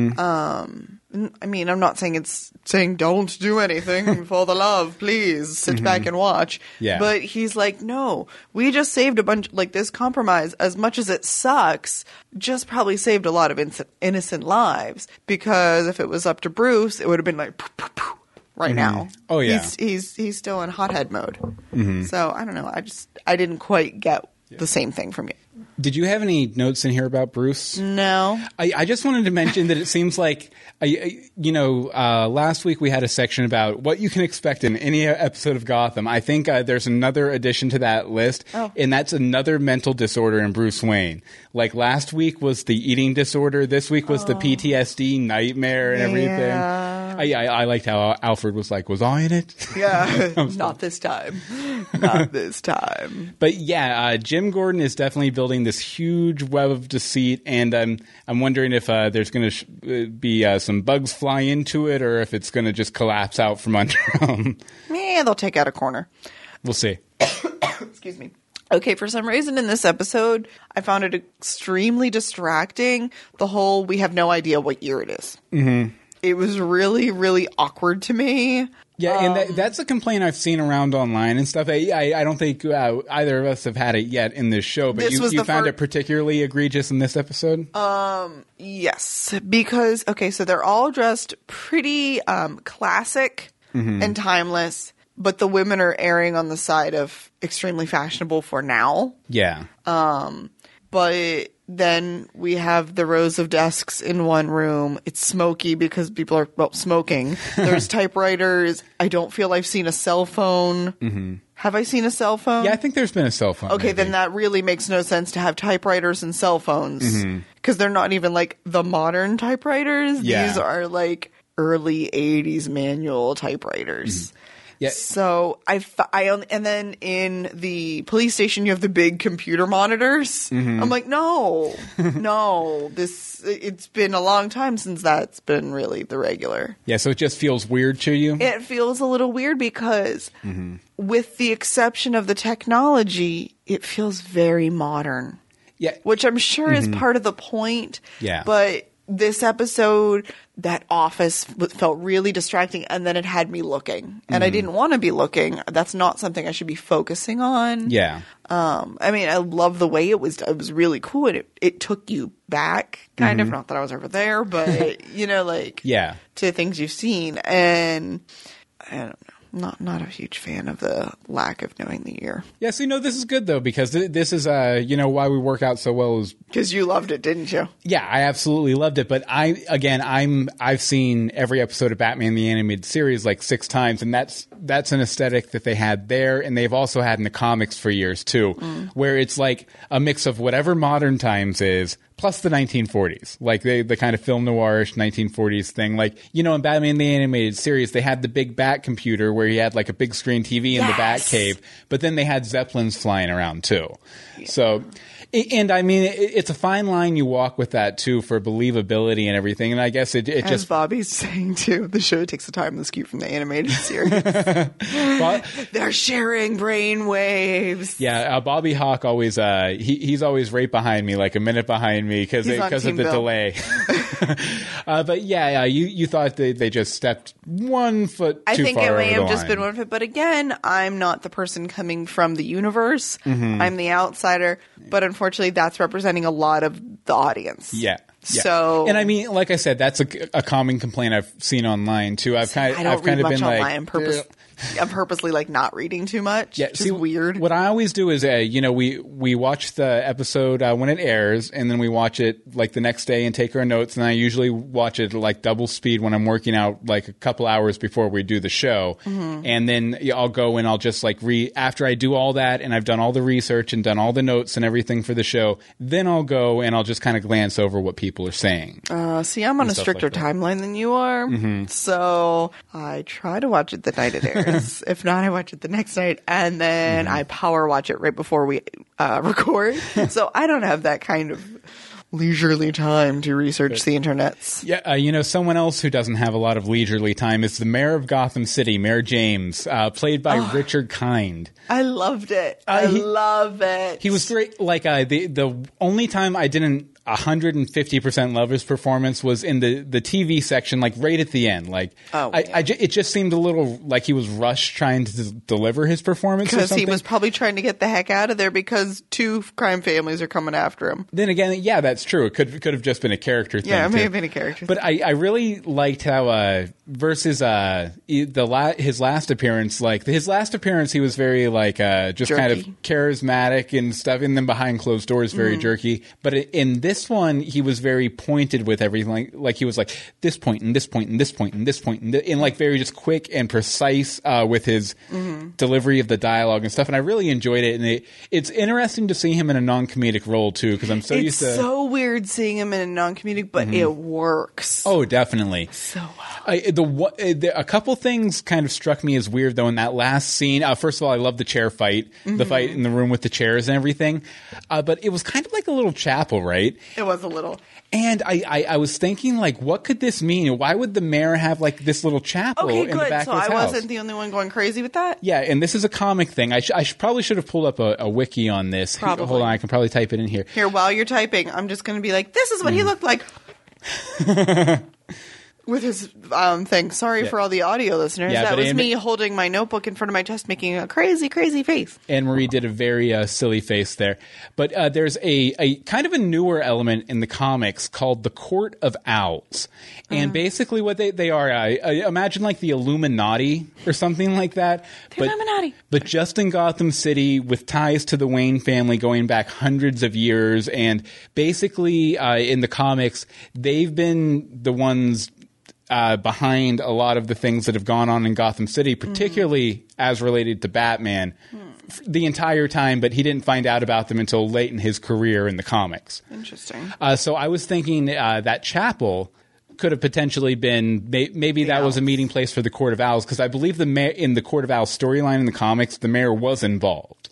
I mean, I'm not saying it's saying don't do anything for the love, please sit back and watch. Yeah. But he's like, no, we just saved a bunch, this compromise, as much as it sucks, just probably saved a lot of innocent lives. Because if it was up to Bruce, it would have been right now. Oh yeah. He's still in hothead mode. So I don't know. I didn't quite get the same thing from you. Did you have any notes in here about Bruce? No. I just wanted to mention that it seems like, last week we had a section about what you can expect in any episode of Gotham. I think there's another addition to that list, and that's another mental disorder in Bruce Wayne. Last week was the eating disorder. This week was the PTSD nightmare and everything. I liked how Alfred was like, was I in it? Yeah. Not this time. Not this time. But yeah, Jim Gordon is definitely building this huge web of deceit, and I'm wondering if there's going to be some bugs fly into it, or if it's going to just collapse out from under them. Yeah, they'll take out a corner. We'll see. Excuse me. Okay, for some reason in this episode, I found it extremely distracting. The whole, we have no idea what year it is. It was really, really awkward to me. Yeah, and that's a complaint I've seen around online and stuff. I don't think either of us have had it yet in this show, but you found it particularly egregious in this episode? Yes, because, so they're all dressed pretty classic and timeless, but the women are erring on the side of extremely fashionable for now. Yeah. But then we have the rows of desks in one room. It's smoky because people are smoking. There's typewriters. I don't feel I've seen a cell phone. Have I seen a cell phone? Yeah, I think there's been a cell phone. Okay, then that really makes no sense to have typewriters and cell phones because they're not even the modern typewriters. Yeah. These are early 80s manual typewriters. Yeah. So and then in the police station, you have the big computer monitors. I'm like, no, it's been a long time since that's been really the regular. Yeah, so it just feels weird to you? It feels a little weird because with the exception of the technology, it feels very modern. Yeah. Which I'm sure is part of the point. Yeah. But this episode, that office felt really distracting, and then it had me looking. And I didn't want to be looking. That's not something I should be focusing on. Yeah. I mean, I love the way it was really cool, and it took you back, kind of. Not that I was ever there, but, you know, like, Yeah. to things you've seen. And I don't know. Not a huge fan of the lack of knowing the year. Yeah, so, this is good, though, because this is, why we work out so well is... Because you loved it, didn't you? Yeah, I absolutely loved it. But I've seen every episode of Batman the Animated Series like 6 times, and that's an aesthetic that they had there, and they've also had in the comics for years, too, where it's like a mix of whatever modern times is, plus the 1940s, like the kind of film noirish 1940s thing. Like, in Batman the Animated Series, they had the big Bat computer where he had like a big screen TV in the Batcave, but then they had Zeppelins flying around too. Yeah. So, and I mean, it's a fine line you walk with that too for believability and everything. And I guess it As just Bobby's saying too, the show takes the time to scoot from the animated series. They're sharing brain waves. Yeah, Bobby Hawk always he's always right behind me, like a minute behind me because of the delay. But you thought they just stepped 1 foot too far. I think it may have just line. been 1 foot, but again, I'm not the person coming from the universe. I'm the outsider, but unfortunately, that's representing a lot of the audience. Yeah. So, and I mean, like I said, that's a common complaint I've seen online too. I've kind of been like, I'm purposely like not reading too much. Yeah, which is weird. What I always do is, we watch the episode when it airs, and then we watch it like the next day and take our notes. And I usually watch it like double speed when I'm working out, like a couple hours before we do the show. And then I'll go and I'll just like after I do all that and I've done all the research and done all the notes and everything for the show. Then I'll go and I'll just kind of glance over what people are saying. See, I'm on a stricter timeline than you are, so I try to watch it the night it airs. If not, I watch it the next night, and then I power watch it right before we record. So I don't have that kind of leisurely time to research the internets. Yeah, someone else who doesn't have a lot of leisurely time is the mayor of Gotham City, Mayor James, played by Richard Kind. I loved it. I love it. He was great. Like the only time I didn't 150% love his performance was in the TV section, like right at the end. Like, it just seemed a little like he was rushed trying to deliver his performance. Because he was probably trying to get the heck out of there because 2 crime families are coming after him. Then again, yeah, that's true. It could have just been a character thing. Yeah, it may have been a character thing. But I really liked how versus his last appearance, like his last appearance, he was very like just jerky. Kind of charismatic and stuff, and then behind closed doors, very jerky. But in this one, he was very pointed with everything. Like he was like this point and this point and this point and this point and like very just quick and precise with his delivery of the dialogue and stuff. And I really enjoyed it. And it's interesting to see him in a non-comedic role too, because I'm so used to. It's so weird seeing him in a non-comedic, but it works. Oh, definitely. So well. A couple things kind of struck me as weird though in that last scene. First of all, I love the chair fight, the fight in the room with the chairs and everything. But it was kind of like a little chapel, right? It was a little. And I was thinking, like, what could this mean? Why would the mayor have, like, this little chapel in the back of his house? So I wasn't the only one going crazy with that? Yeah, and this is a comic thing. I probably should have pulled up a wiki on this. Probably. Hold on, I can probably type it in here. Here, while you're typing, I'm just going to be like, this is what he looked like. With his thing. Sorry for all the audio listeners. Yeah, that was me holding my notebook in front of my chest, making a crazy, crazy face. Anne-Marie did a very silly face there. But there's a kind of a newer element in the comics called the Court of Owls. And basically what they are, imagine like the Illuminati or something like that. Illuminati. But just in Gotham City with ties to the Wayne family going back hundreds of years. And basically in the comics, they've been the ones behind a lot of the things that have gone on in Gotham City, particularly as related to Batman, the entire time, but he didn't find out about them until late in his career in the comics. Interesting. So I was thinking that chapel could have potentially been maybe that was a meeting place for the Court of Owls, because I believe the mayor in the Court of Owls storyline in the comics, the mayor was involved.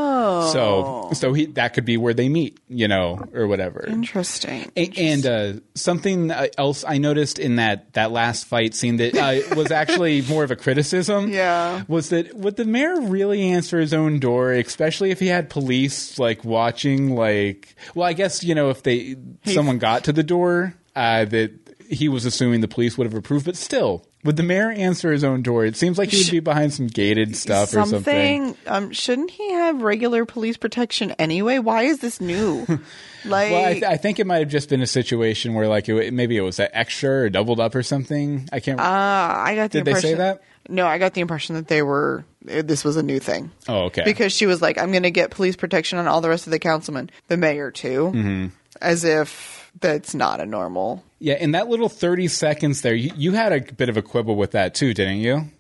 Oh. So that could be where they meet, or whatever. Interesting. And something else I noticed in that last fight scene that was actually more of a criticism. Yeah. Was that would the mayor really answer his own door, especially if he had police watching? Well, I guess if someone got to the door, that he was assuming the police would have approved, but still. Would the mayor answer his own door? It seems like he would be behind some gated stuff or something. Shouldn't he have regular police protection anyway? Why is this new? Well, I think it might have just been a situation where maybe it was extra or doubled up or something. I can't. I got the Did impression. They say that? No, I got the impression that this was a new thing. Oh, okay. Because she was like, I'm going to get police protection on all the rest of the councilmen. The mayor too. Mm-hmm. As if that's not a normal. Yeah, in that little 30 seconds there, you had a bit of a quibble with that too, didn't you?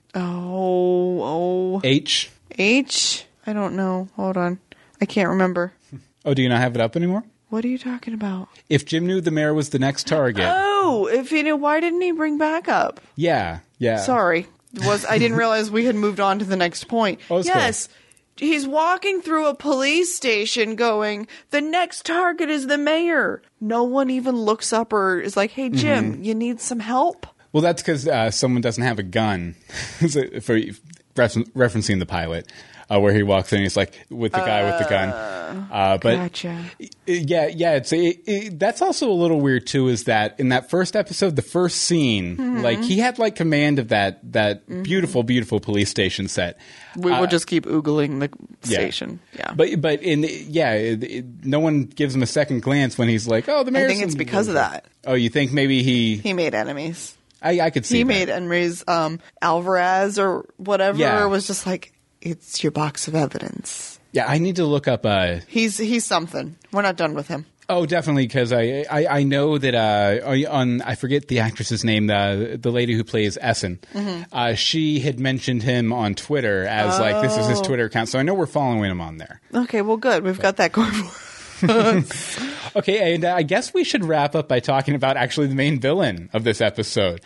Oh. H? I don't know. Hold on. I can't remember. Oh, do you not have it up anymore? What are you talking about? If Jim knew the mayor was the next target. Oh, if he knew, why didn't he bring backup? Yeah. Sorry. I didn't realize we had moved on to the next point. Oh, yes. Cool. He's walking through a police station going, the next target is the mayor. No one even looks up or is like, hey, Jim, you need some help? Well, that's because someone doesn't have a gun. For referencing the pilot, where he walks in and he's like, with the guy with the gun. But gotcha. Yeah. That's also a little weird too. Is that in that first episode, the first scene, he had command of that beautiful, beautiful police station set. We will just keep oogling the station. Yeah. But no one gives him a second glance when he's like, oh, the mayor's. I think it's because of that. Oh, you think maybe he made enemies. I could see he that. made enemies. Alvarez or whatever was just like, it's your box of evidence. Yeah, I need to look up. He's something. We're not done with him. Oh, definitely, because I know that I forget the actress's name, the lady who plays Essen. She had mentioned him on Twitter as this is his Twitter account, so I know we're following him on there. Okay, well, good. We've got that going for us. Okay, and I guess we should wrap up by talking about actually the main villain of this episode.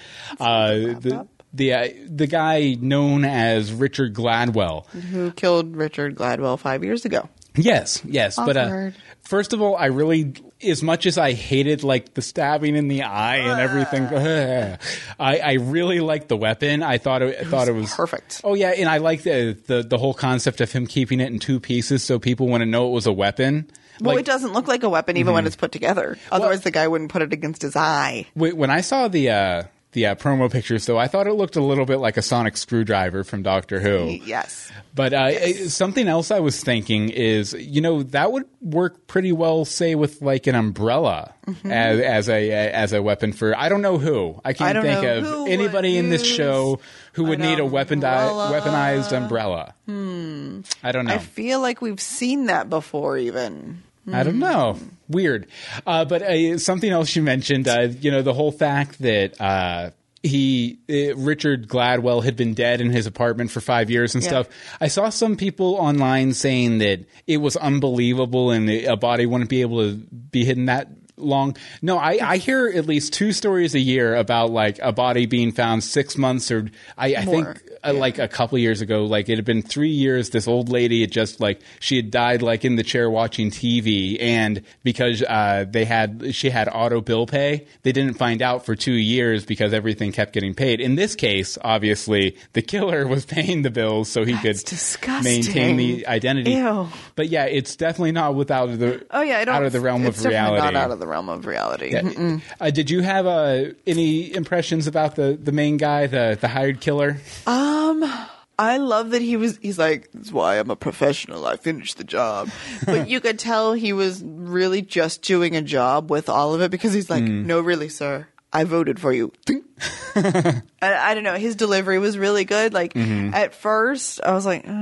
The guy known as Richard Gladwell. Who killed Richard Gladwell 5 years ago. Yes. Awkward. But first of all, I really, as much as I hated the stabbing in the eye and everything, I really liked the weapon. I thought it was perfect. Oh yeah, and I liked the whole concept of him keeping it in two pieces so people wouldn't know it was a weapon. Well, it doesn't look like a weapon even when it's put together. Otherwise, the guy wouldn't put it against his eye. When I saw the promo pictures, though, I thought it looked a little bit like a sonic screwdriver from Doctor Who. Yes. But something else I was thinking is, that would work pretty well, say, with an umbrella as a weapon for, I don't know who. I can't think of anybody in this show who would need a weaponized umbrella. I don't know. I feel like we've seen that before even. I don't know. Weird. But something else you mentioned, the whole fact that Richard Gladwell had been dead in his apartment for 5 years and stuff. I saw some people online saying that it was unbelievable and a body wouldn't be able to be hidden that long. No, I hear at least 2 stories a year about a body being found 6 months or I think a couple years ago, it had been 3 years. This old lady had just she had died in the chair watching TV, and because she had auto bill pay, they didn't find out for 2 years because everything kept getting paid. In this case, obviously, the killer was paying the bills so he could maintain the identity. Ew. But yeah, it's definitely not out of the realm of reality. Not out of the realm of reality. Yeah. Did you have any impressions about the main guy, the hired killer? I love that he's like, that's why I'm a professional. I finished the job. But you could tell he was really just doing a job with all of it because he's like, no, really, sir. I voted for you. I don't know. His delivery was really good. Like at first, I was like,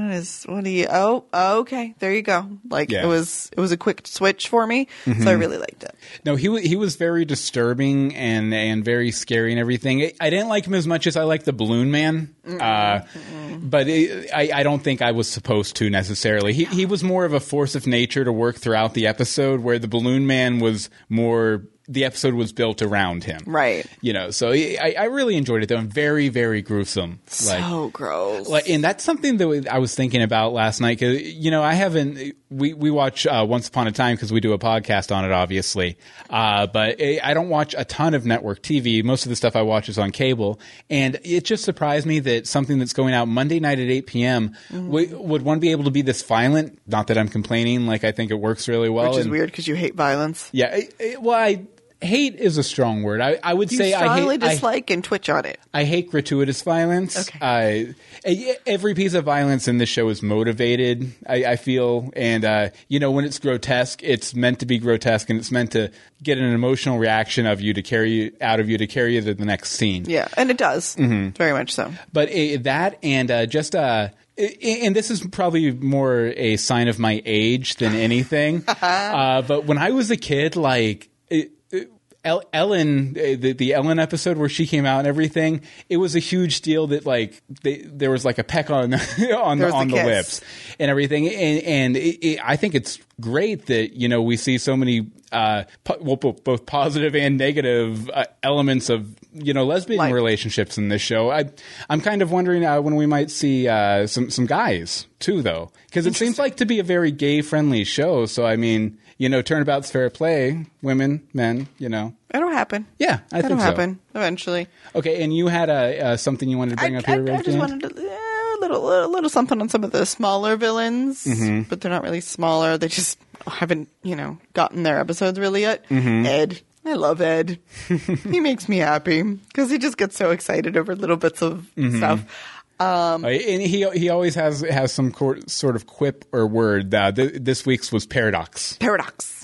okay, there you go. Like it was a quick switch for me, so I really liked it. No, he was very disturbing and very scary and everything. I didn't like him as much as I liked the Balloon Man, but I don't think I was supposed to necessarily. He was more of a force of nature to work throughout the episode, where the Balloon Man was more. The episode was built around him. Right. You know, so I really enjoyed it, though. And very, very gruesome. So gross. And that's something that I was thinking about last night. 'Cause, you know, I haven't... We watch Once Upon a Time because we do a podcast on it, obviously. But I don't watch a ton of network TV. Most of the stuff I watch is on cable. And it just surprised me that something that's going out Monday night at 8 p.m. Would one be able to be this violent? Not that I'm complaining. Like, I think it works really well. Which is weird because you hate violence. Yeah. Hate is a strong word. I would say I strongly dislike and twitch on it. I hate gratuitous violence. Okay. Every piece of violence in this show is motivated, I feel. And, you know, when it's grotesque, it's meant to be grotesque, and it's meant to get an emotional reaction of you to carry you to the next scene. Yeah, and it does. Very much so. But that and just... and this is probably more a sign of my age than anything. But when I was a kid, like... Ellen, the Ellen episode where she came out and everything, it was a huge deal that like there was like a peck on the lips and everything, and I think it's great that, you know, we see so many both positive and negative elements of, you know, lesbian relationships in this show. I'm kind of wondering when we might see some guys too, though, because it seems like to be a very gay friendly show. So I mean, you know, turnabout's fair play, women, men, you know. It'll happen. Yeah, I think so. It'll happen eventually. Okay, and you had something you wanted to bring up here, right? I just wanted to a little something on some of the smaller villains, but they're not really smaller. They just haven't, you know, gotten their episodes really yet. Ed. I love Ed. He makes me happy because he just gets so excited over little bits of stuff. And he always has some sort of quip or word. This week's was paradox. Paradox.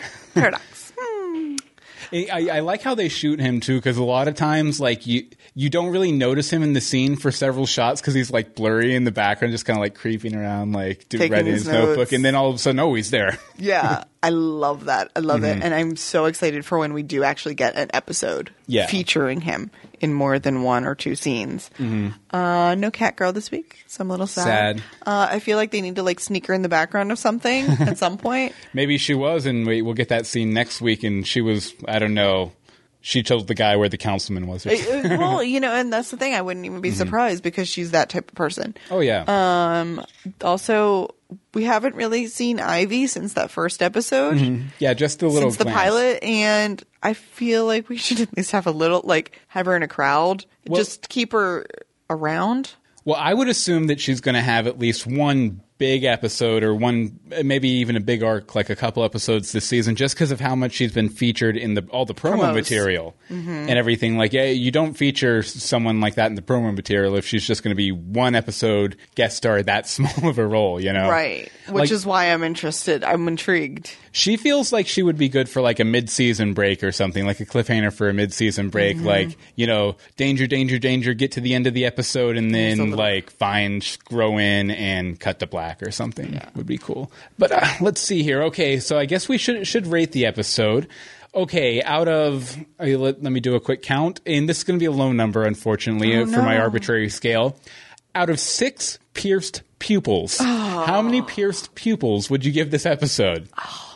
I like how they shoot him too, because a lot of times, like you don't really notice him in the scene for several shots because he's like blurry in the background, just kind of like creeping around, like writing his notebook, and then all of a sudden, he's there. Yeah, I love that. I love it, and I'm so excited for when we do actually get an episode featuring him in more than one or two scenes. No Catgirl this week, so I'm a little sad. I feel like they need to like sneak her in the background of something at some point. Maybe she was, and we'll get that scene next week, and she was, I don't know, she told the guy where the councilman was. Well, you know, and that's the thing. I wouldn't even be surprised because she's that type of person. Oh, yeah. Also, we haven't really seen Ivy since that first episode. Yeah, just a little since the pilot, and I feel like we should at least have a little, like, have her in a crowd. Just keep her around. Well, I would assume that she's going to have at least one big episode or one, maybe even a big arc, like a couple episodes this season, just because of how much she's been featured in all the promo material and everything. Like, you don't feature someone like that in the promo material if she's just going to be one episode guest star, that small of a role, you know? Right. Which is why I'm interested. I'm intrigued. She feels like she would be good for like a mid-season break or something, like a cliffhanger for a mid-season break. Like, you know, danger, danger, danger, get to the end of the episode and then like find, grow in and cut to black or something would be cool. But let's see here. Okay, so I guess we should rate the episode. Okay, out of let me do a quick count, and this is going to be a low number, unfortunately, for my arbitrary scale. Out of 6 pierced pupils, how many pierced pupils would you give this episode?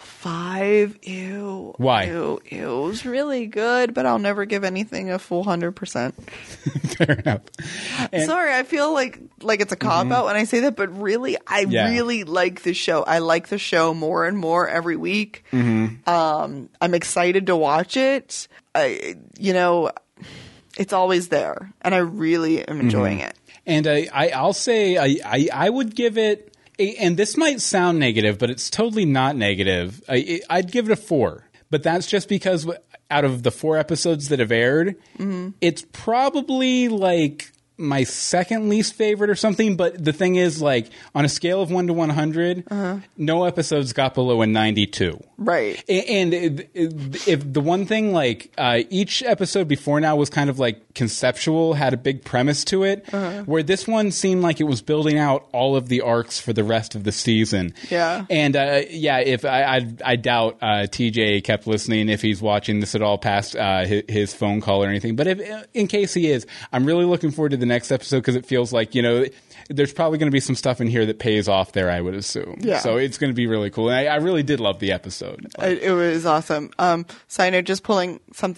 5. Ew. Why? Ew. It was really good, but I'll never give anything a full 100%. Fair enough. And sorry, I feel like it's a cop-out when I say that, but really, I really like the show. I like the show more and more every week. I'm excited to watch it. You know, it's always there, and I really am enjoying it. And I'll say I would give it, and this might sound negative, but it's totally not negative. I'd give it a 4. But that's just because out of the 4 episodes that have aired, it's probably like my second least favorite or something. But the thing is, like, on a scale of 1 to 100, no episodes got below a 92. Right. And if the one thing, like, each episode before now was kind of like conceptual, had a big premise to it, where this one seemed like it was building out all of the arcs for the rest of the season. Yeah. And if I doubt TJ kept listening if he's watching this at all past his phone call or anything. But if in case he is, I'm really looking forward to the next episode because it feels like, you know, there's probably going to be some stuff in here that pays off there, I would assume. Yeah. So it's going to be really cool. And I really did love the episode. It was awesome. Side note, just pulling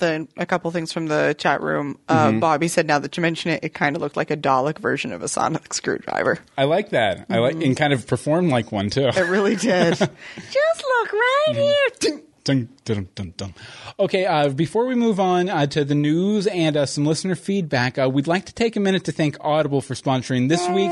a couple things from the chat room. Bobby said, now that you mention it, it kind of looked like a Dalek version of a sonic screwdriver. I like that. I like, and kind of performed like one too. It really did. Just look right here. Dun, dun, dun, dun. Okay, before we move on to the news and some listener feedback, we'd like to take a minute to thank Audible for sponsoring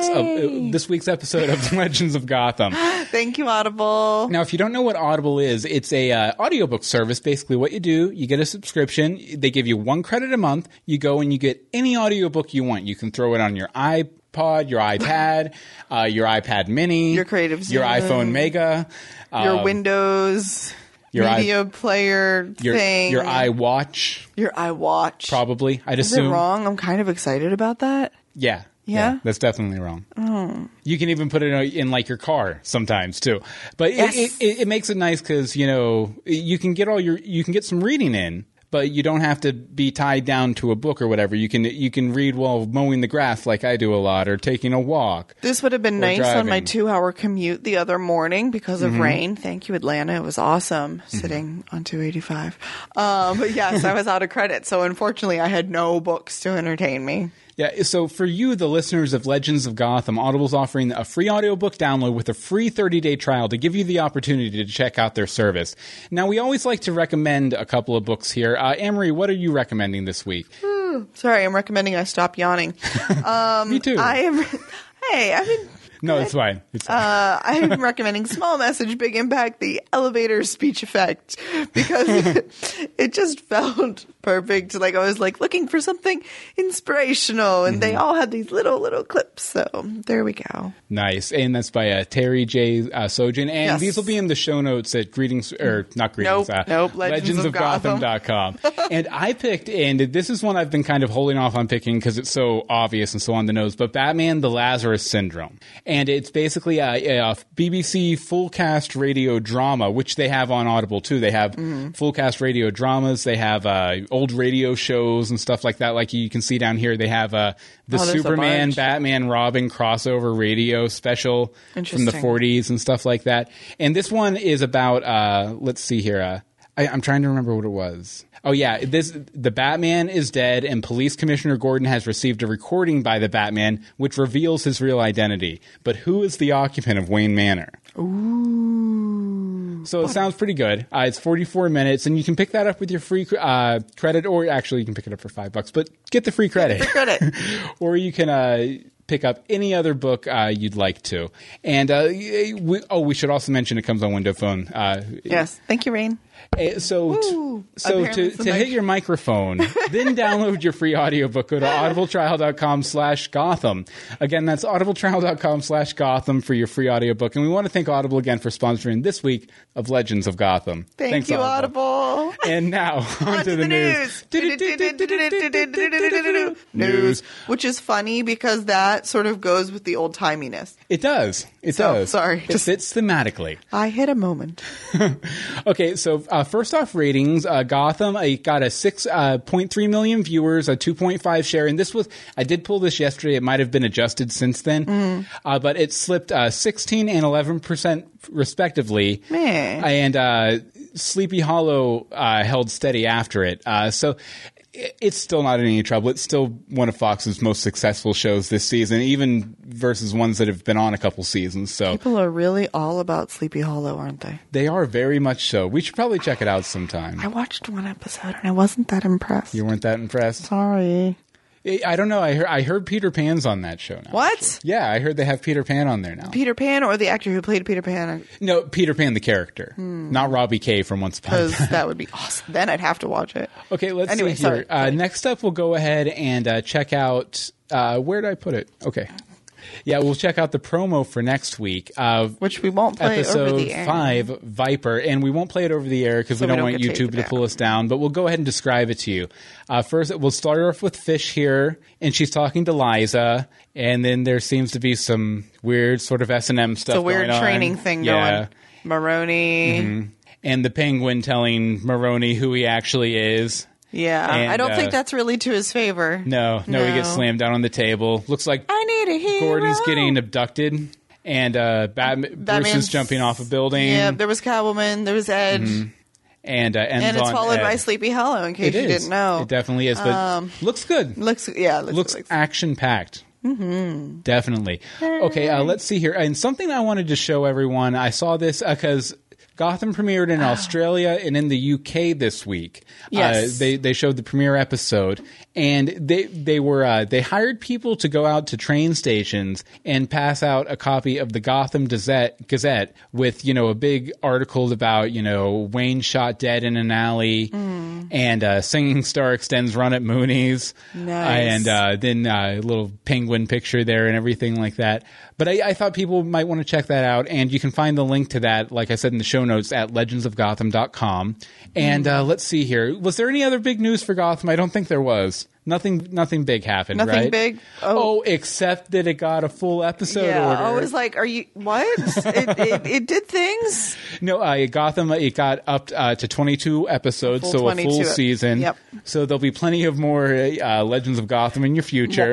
this week's episode of Legends of Gotham. Thank you, Audible. Now, if you don't know what Audible is, it's a audiobook service. Basically, what you do, you get a subscription. They give you 1 credit a month. You go and you get any audiobook you want. You can throw it on your iPod, your iPad, your iPad Mini, your Creative Zoom, your iPhone Mega, your Windows media player thing. Your iWatch. Your iWatch. Probably, I'd assume. Is it wrong? I'm kind of excited about that. Yeah. Yeah? That's definitely wrong. Oh. You can even put it in like your car sometimes too. But yes. it makes it nice because, you know, you can get some reading in. But you don't have to be tied down to a book or whatever. You can read while mowing the grass like I do a lot, or taking a walk. This would have been nice driving. on my 2-hour commute the other morning because of rain. Thank you, Atlanta. It was awesome sitting on 285. But yes, I was out of credit. So unfortunately, I had no books to entertain me. Yeah, so for you, the listeners of Legends of Gotham, Audible's offering a free audiobook download with a free 30-day trial to give you the opportunity to check out their service. Now, we always like to recommend a couple of books here. Anne-Marie, what are you recommending this week? Sorry, I'm recommending I stop yawning. Me too. No, it's fine. I'm recommending Small Message, Big Impact, the elevator speech effect, because it just felt perfect. Like I was like looking for something inspirational, and they all had these little clips. So there we go. Nice. And that's by Terry J. Sojin. And these will be in the show notes at legendsofgotham.com. And I picked, and this is one I've been kind of holding off on picking because it's so obvious and so on the nose, but Batman, the Lazarus Syndrome. And it's basically a BBC full cast radio drama, which they have on Audible too. They have full cast radio dramas. They have old radio shows and stuff like that. Like you can see down here, they have the Superman, Batman, Robin crossover radio special from the 40s and stuff like that. And this one is about, let's see here. I'm trying to remember what it was. Oh, yeah. The Batman is dead, and Police Commissioner Gordon has received a recording by the Batman, which reveals his real identity. But who is the occupant of Wayne Manor? Ooh. So it sounds pretty good. It's 44 minutes, and you can pick that up with your free credit, or actually you can pick it up for $5, but get the free credit. Or you can pick up any other book you'd like to. And we should also mention it comes on Windows Phone. Yes. Thank you, Rain. To hit your microphone, then download your free audiobook. Go to audibletrial.com/Gotham. Again, that's audibletrial.com/Gotham for your free audiobook. And we want to thank Audible again for sponsoring this week of Legends of Gotham. Thanks, you, Audible. And now, on to the news. Which is funny because that sort of goes with the old-timiness. It does. It does. Sorry. It fits thematically. I hit a moment. Okay, so first off, ratings. Gotham got a 6.3 million viewers, a 2.5 share, and I did pull this yesterday. It might have been adjusted since then, but it slipped 16 and 11% respectively. Man. And Sleepy Hollow held steady after it. So it's still not in any trouble. It's still one of Fox's most successful shows this season, even versus ones that have been on a couple seasons. So people are really all about Sleepy Hollow, aren't they? They are very much so. We should probably check it out sometime. I watched one episode and I wasn't that impressed. You weren't that impressed? Sorry. I don't know. I heard Peter Pan's on that show now. What? Actually. Yeah, I heard they have Peter Pan on there now. Peter Pan or the actor who played Peter Pan? No, Peter Pan the character, not Robbie Kay from Once Upon a Because Time. that would be awesome. Then I'd have to watch it. Okay, let's Anyway, see here. sorry. Next up, we'll go ahead and check out. Where did I put it? Okay. Yeah, we'll check out the promo for next week. Which we won't play episode over the air. 5, Viper, and we won't play it over the air because So we don't we want don't get YouTube taken to pull us down, but we'll go ahead and describe it to you. First, we'll start off with Fish here, and she's talking to Liza, and then there seems to be some weird sort of S&M stuff It's a weird going on. training thing going. Maroney. And the Penguin telling Maroney who he actually is. Yeah. And, I don't think that's really to his favor. No, he gets slammed down on the table. Looks like I need a hero. Gordon's getting abducted, and Bruce is jumping off a building. Yeah, there was Catwoman, there was Edge, and ends and it's on followed Ed. by Sleepy Hollow, in case It you is. didn't know. It definitely is, but looks good. Looks Looks action-packed. Mm-hmm. Definitely. Okay, let's see here. And something I wanted to show everyone, I saw this because Gotham premiered in Australia and in the UK this week. Yes. They showed the premiere episode, and they hired people to go out to train stations and pass out a copy of the Gotham Gazette with, a big article about, Wayne shot dead in an alley, and Singing Star extends run at Mooney's. Nice. And then a little penguin picture there and everything like that. But I thought people might want to check that out, and you can find the link to that, like I said in the show notes, at legendsofgotham.com. And let's see here. Was there any other big news for Gotham? I don't think there was. Nothing big happened, Nothing right? big? Oh, except that it got a full episode Yeah, order. I was like, are you, what? it did things? No, Gotham, it got up to 22 episodes, Full so 22. a full season. Yep. So there'll be plenty of more Legends of Gotham in your future.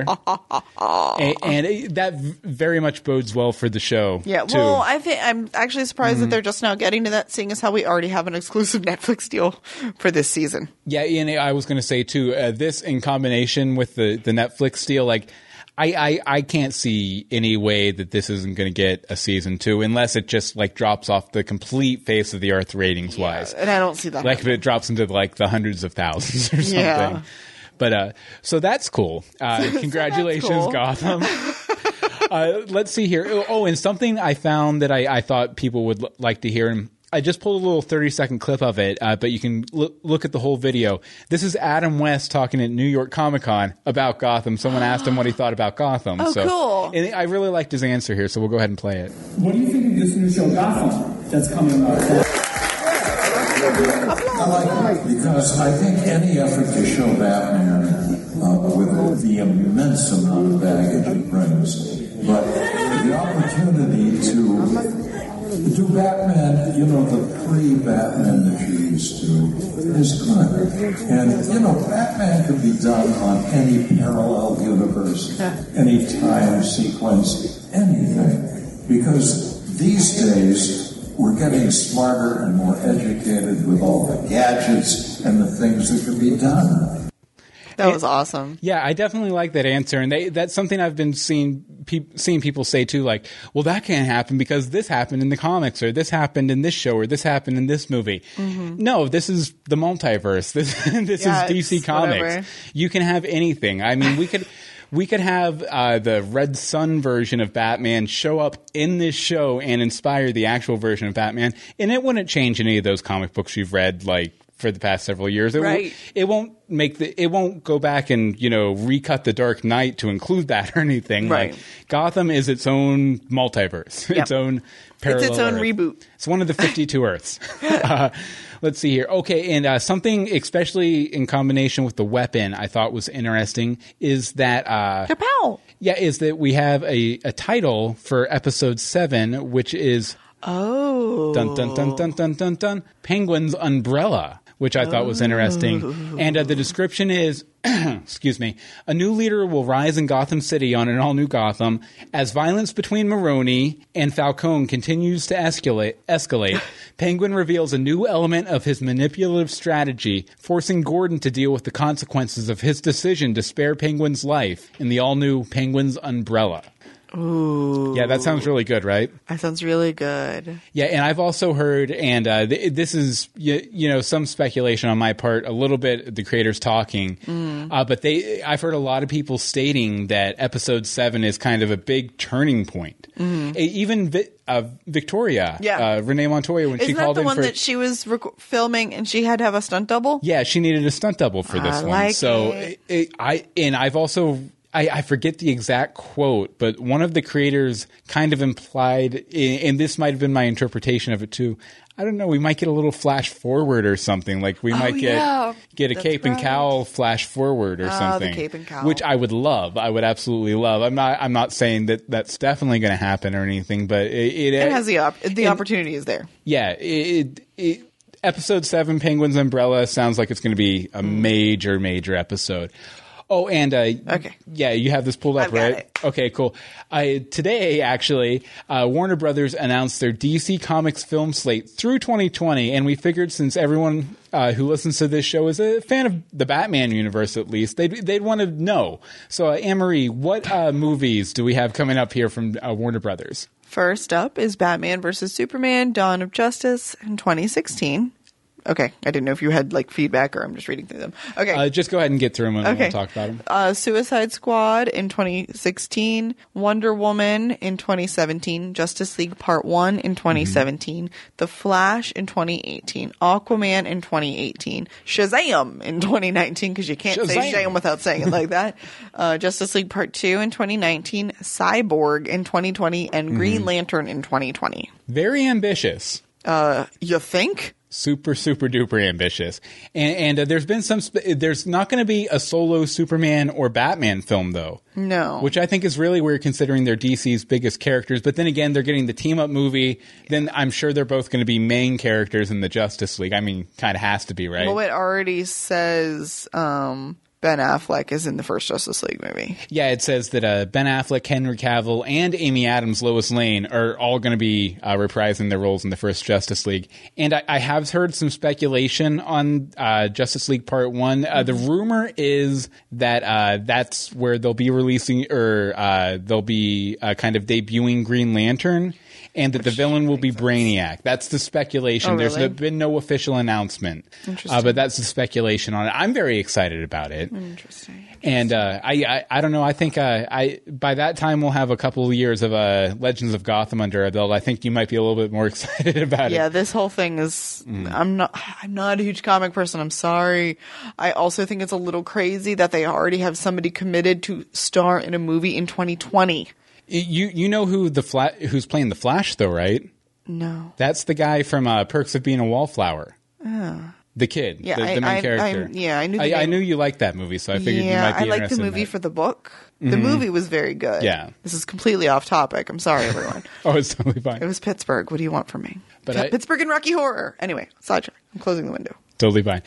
and that very much bodes well for the show, Yeah, too. well, I think I'm actually surprised that they're just now getting to that, seeing as how we already have an exclusive Netflix deal for this season. Yeah, and I was going to say, too, this in combination with the Netflix deal, like, I can't see any way that this isn't going to get a season 2 unless it just, like, drops off the complete face of the earth ratings-wise. And I don't see that Like, if it drops into, like, the hundreds of thousands or something. Yeah. But, so that's cool. Congratulations, cool. Gotham. Let's see here. Oh, and something I found that I thought people would like to hear, and I just pulled a little 30-second clip of it, but you can look at the whole video. This is Adam West talking at New York Comic-Con about Gotham. Someone asked him what he thought about Gotham. Oh, cool. And I really liked his answer here, so we'll go ahead and play it. What do you think of this new show, Gotham, that's coming out? I like it because I think any effort to show Batman with the immense amount of baggage it brings, but the opportunity to do Batman, the pre-Batman that you used to, is good. And, Batman can be done on any parallel universe, any time sequence, anything. Because these days, we're getting smarter and more educated with all the gadgets and the things that can be done. That was awesome. Yeah, I definitely like that answer, and that's something I've been seeing people say too. Like, well, that can't happen because this happened in the comics, or this happened in this show, or this happened in this movie. Mm-hmm. No, this is the multiverse. This is DC Comics. Whatever. You can have anything. I mean, we could have the Red Sun version of Batman show up in this show and inspire the actual version of Batman, and it wouldn't change any of those comic books you've read, like, for the past several years. It won't go back and, recut the Dark Knight to include that or anything. Right. Like, Gotham is its own multiverse, its own parallel It's its own Earth. reboot. It's one of the 52 Earths. Let's see here. Okay, and something, especially in combination with the weapon, I thought was interesting is that Kapow! Yeah, is that we have a title for episode 7, which is Oh. dun dun dun dun dun dun dun Penguin's Umbrella, which I thought was interesting. And the description is, excuse me, a new leader will rise in Gotham City on an all-new Gotham. As violence between Maroni and Falcone continues to escalate, Penguin reveals a new element of his manipulative strategy, forcing Gordon to deal with the consequences of his decision to spare Penguin's life in the all-new Penguin's Umbrella. Ooh. Yeah, that sounds really good, right? That sounds really good. Yeah, and I've also heard, and this is some speculation on my part, a little bit the creators talking, but I've heard a lot of people stating that episode 7 is kind of a big turning point. Even Victoria, Renee Montoya, when she called in for... Isn't that the one that she was filming and she had to have a stunt double? Yeah, she needed a stunt double for this one. Like so it. I've also... I forget the exact quote, but one of the creators kind of implied, and this might have been my interpretation of it too, I don't know, we might get a little flash forward or something. Like we might get a Cape and Cowl flash forward or something. The Cape and Cowl. Which I would love. I would absolutely love. I'm not saying that that's definitely going to happen or anything, but it has the opportunity is there. Yeah. Episode 7, Penguin's Umbrella, sounds like it's going to be a major episode. Oh, and okay. Yeah, you have this pulled up, right? It. Okay, cool. Today, actually, Warner Brothers announced their DC Comics film slate through 2020, and we figured since everyone who listens to this show is a fan of the Batman universe, at least, they'd want to know. So, Anne-Marie, what movies do we have coming up here from Warner Brothers? First up is Batman vs. Superman: Dawn of Justice in 2016. Okay, I didn't know if you had feedback or I'm just reading through them. Okay, just go ahead and get through them and we'll talk about them. Suicide Squad in 2016, Wonder Woman in 2017, Justice League Part 1 in 2017, The Flash in 2018, Aquaman in 2018, Shazam in 2019 because you can't say Shazam without saying it like that. Justice League Part 2 in 2019, Cyborg in 2020, and Green Lantern in 2020. Very ambitious. You think? Super duper ambitious, and there's been there's not going to be a solo Superman or Batman film though. No, which I think is really weird considering they're DC's biggest characters. But then again, they're getting the team up movie. Then I'm sure they're both going to be main characters in the Justice League. I mean, kind of has to be, right? Well, it already says Ben Affleck is in the first Justice League movie. Yeah, it says that Ben Affleck, Henry Cavill, and Amy Adams, Lois Lane are all going to be reprising their roles in the first Justice League. And I have heard some speculation on Justice League Part 1. The rumor is that that's where they'll be releasing or they'll be kind of debuting Green Lantern. And that the villain will be Brainiac. That's the speculation. Oh, really? There's been no official announcement. Interesting. But that's the speculation on it. I'm very excited about it. Interesting. And I don't know. I think by that time we'll have a couple of years of Legends of Gotham under our belt. I think you might be a little bit more excited about it. Yeah, this whole thing is. I'm not a huge comic person. I'm sorry. I also think it's a little crazy that they already have somebody committed to star in a movie in 2020. You know who's playing the Flash though, right? No. That's the guy from Perks of Being a Wallflower. Oh. The kid, yeah, the main character. I knew. I knew you liked that movie, so I figured you might be interested. I liked the movie for the book. The movie was very good. Yeah. This is completely off topic. I'm sorry, everyone. Oh, it's totally fine. It was Pittsburgh. What do you want from me? But Pittsburgh and Rocky Horror. Anyway, sidetrack. I'm closing the window. Totally fine.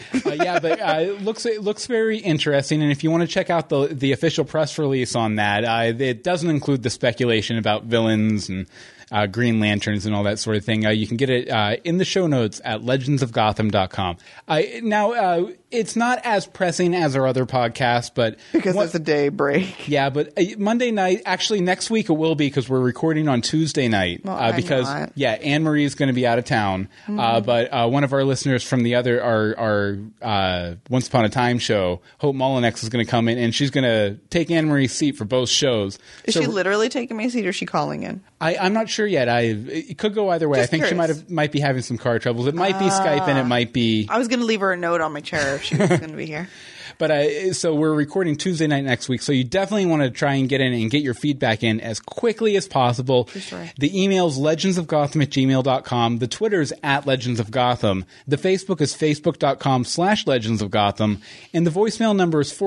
It looks very interesting. And if you want to check out the official press release on that, it doesn't include the speculation about villains and Green Lanterns and all that sort of thing. You can get it in the show notes at legendsofgotham.com. Now, it's not as pressing as our other podcasts, but because it's a day break. Yeah, but Monday night, actually next week it will be because we're recording on Tuesday night. Well, because Anne-Marie is going to be out of town. But one of our listeners from the our Once Upon a Time show, Hope Mullinex, is going to come in and she's going to take Anne-Marie's seat for both shows. Is she literally taking my seat or is she calling in? I'm not sure yet. It could go either way. Just I think curious. she might be having some car troubles. It might be Skype and it might be. I was going to leave her a note on my chair if she was going to be here. But so we're recording Tuesday night next week, so you definitely want to try and get in and get your feedback in as quickly as possible. Sure. The email's legendsofgotham@gmail.com. The Twitter's @legendsofgotham. The Facebook is facebook.com/legendsofgotham. And the voicemail number is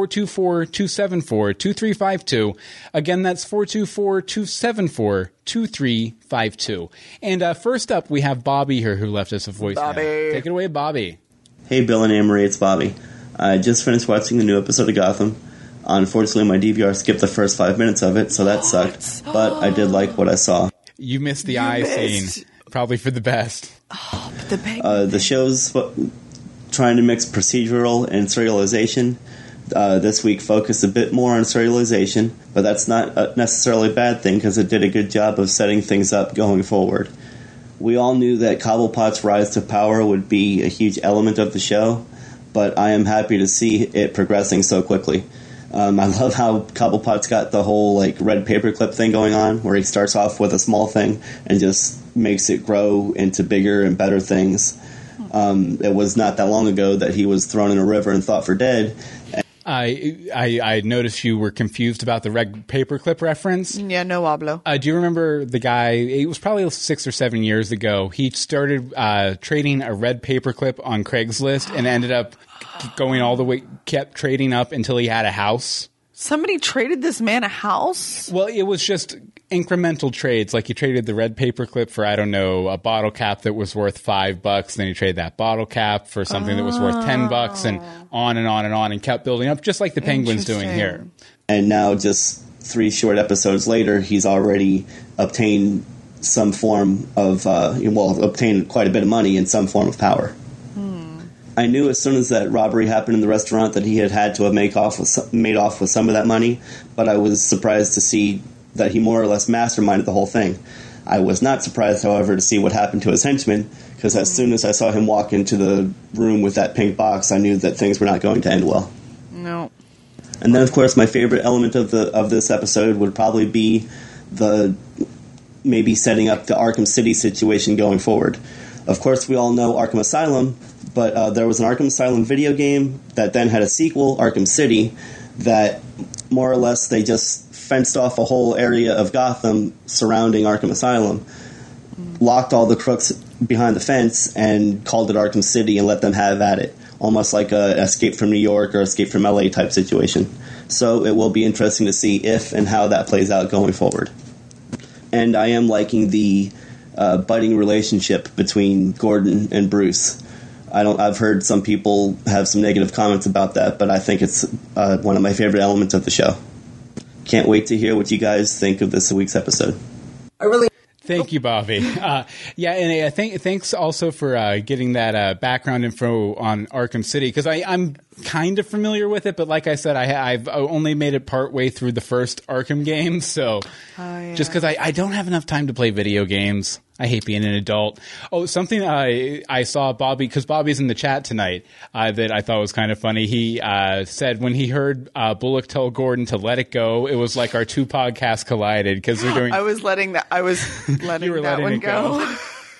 424-274-2352. Again, that's 424-274-2352. And first up, we have Bobby here who left us a voicemail. Bobby. Take it away, Bobby. Hey, Bill and Anne-Marie, it's Bobby. I just finished watching the new episode of Gotham. Unfortunately, my DVR skipped the first 5 minutes of it, so that sucked. But I did like what I saw. You missed the eye scene. Probably for the best. Oh, but the show's trying to mix procedural and serialization, this week focused a bit more on serialization, but that's not necessarily a bad thing because it did a good job of setting things up going forward. We all knew that Cobblepot's rise to power would be a huge element of the show, but I am happy to see it progressing so quickly. I love how Cobblepot's got the whole red paperclip thing going on, where he starts off with a small thing and just makes it grow into bigger and better things. It was not that long ago that he was thrown in a river and thought for dead. I noticed you were confused about the red paperclip reference. Yeah, no hablo. Do you remember the guy? It was probably 6 or 7 years ago. He started trading a red paperclip on Craigslist and ended up going all the way, kept trading up until he had a house. Somebody traded this man a house? Well, it was just incremental trades. Like, you traded the red paperclip for, I don't know, a bottle cap that was worth $5. Then you traded that bottle cap for something that was worth $10, and on and on and on, and kept building up, just like the Penguin's doing here. And now, just 3 short episodes later, he's already obtained some form of, obtained quite a bit of money and some form of power. I knew as soon as that robbery happened in the restaurant that he had to have made off with some of that money, but I was surprised to see that he more or less masterminded the whole thing. I was not surprised, however, to see what happened to his henchmen, because as soon as I saw him walk into the room with that pink box, I knew that things were not going to end well. No. And then, of course, my favorite element of this episode would probably be the maybe setting up the Arkham City situation going forward. Of course, we all know Arkham Asylum, but there was an Arkham Asylum video game that then had a sequel, Arkham City, that more or less they just fenced off a whole area of Gotham surrounding Arkham Asylum, locked all the crooks behind the fence, and called it Arkham City and let them have at it, almost like a Escape from New York or Escape from LA type situation. So it will be interesting to see if and how that plays out going forward. And I am liking the budding relationship between Gordon and Bruce. I've heard some people have some negative comments about that, but I think it's one of my favorite elements of the show. Can't wait to hear what you guys think of this week's episode. Thank you, Bobby. And I think thanks also for getting that background info on Arkham City, because I'm kind of familiar with it, but like I said, I've only made it part way through the first Arkham game, so just because I don't have enough time to play video games. I hate being an adult. Oh, something I saw Bobby, because Bobby's in the chat tonight, that I thought was kind of funny. He said when he heard Bullock tell Gordon to let it go, it was like our 2 podcasts collided, because they're doing. I was letting that one go.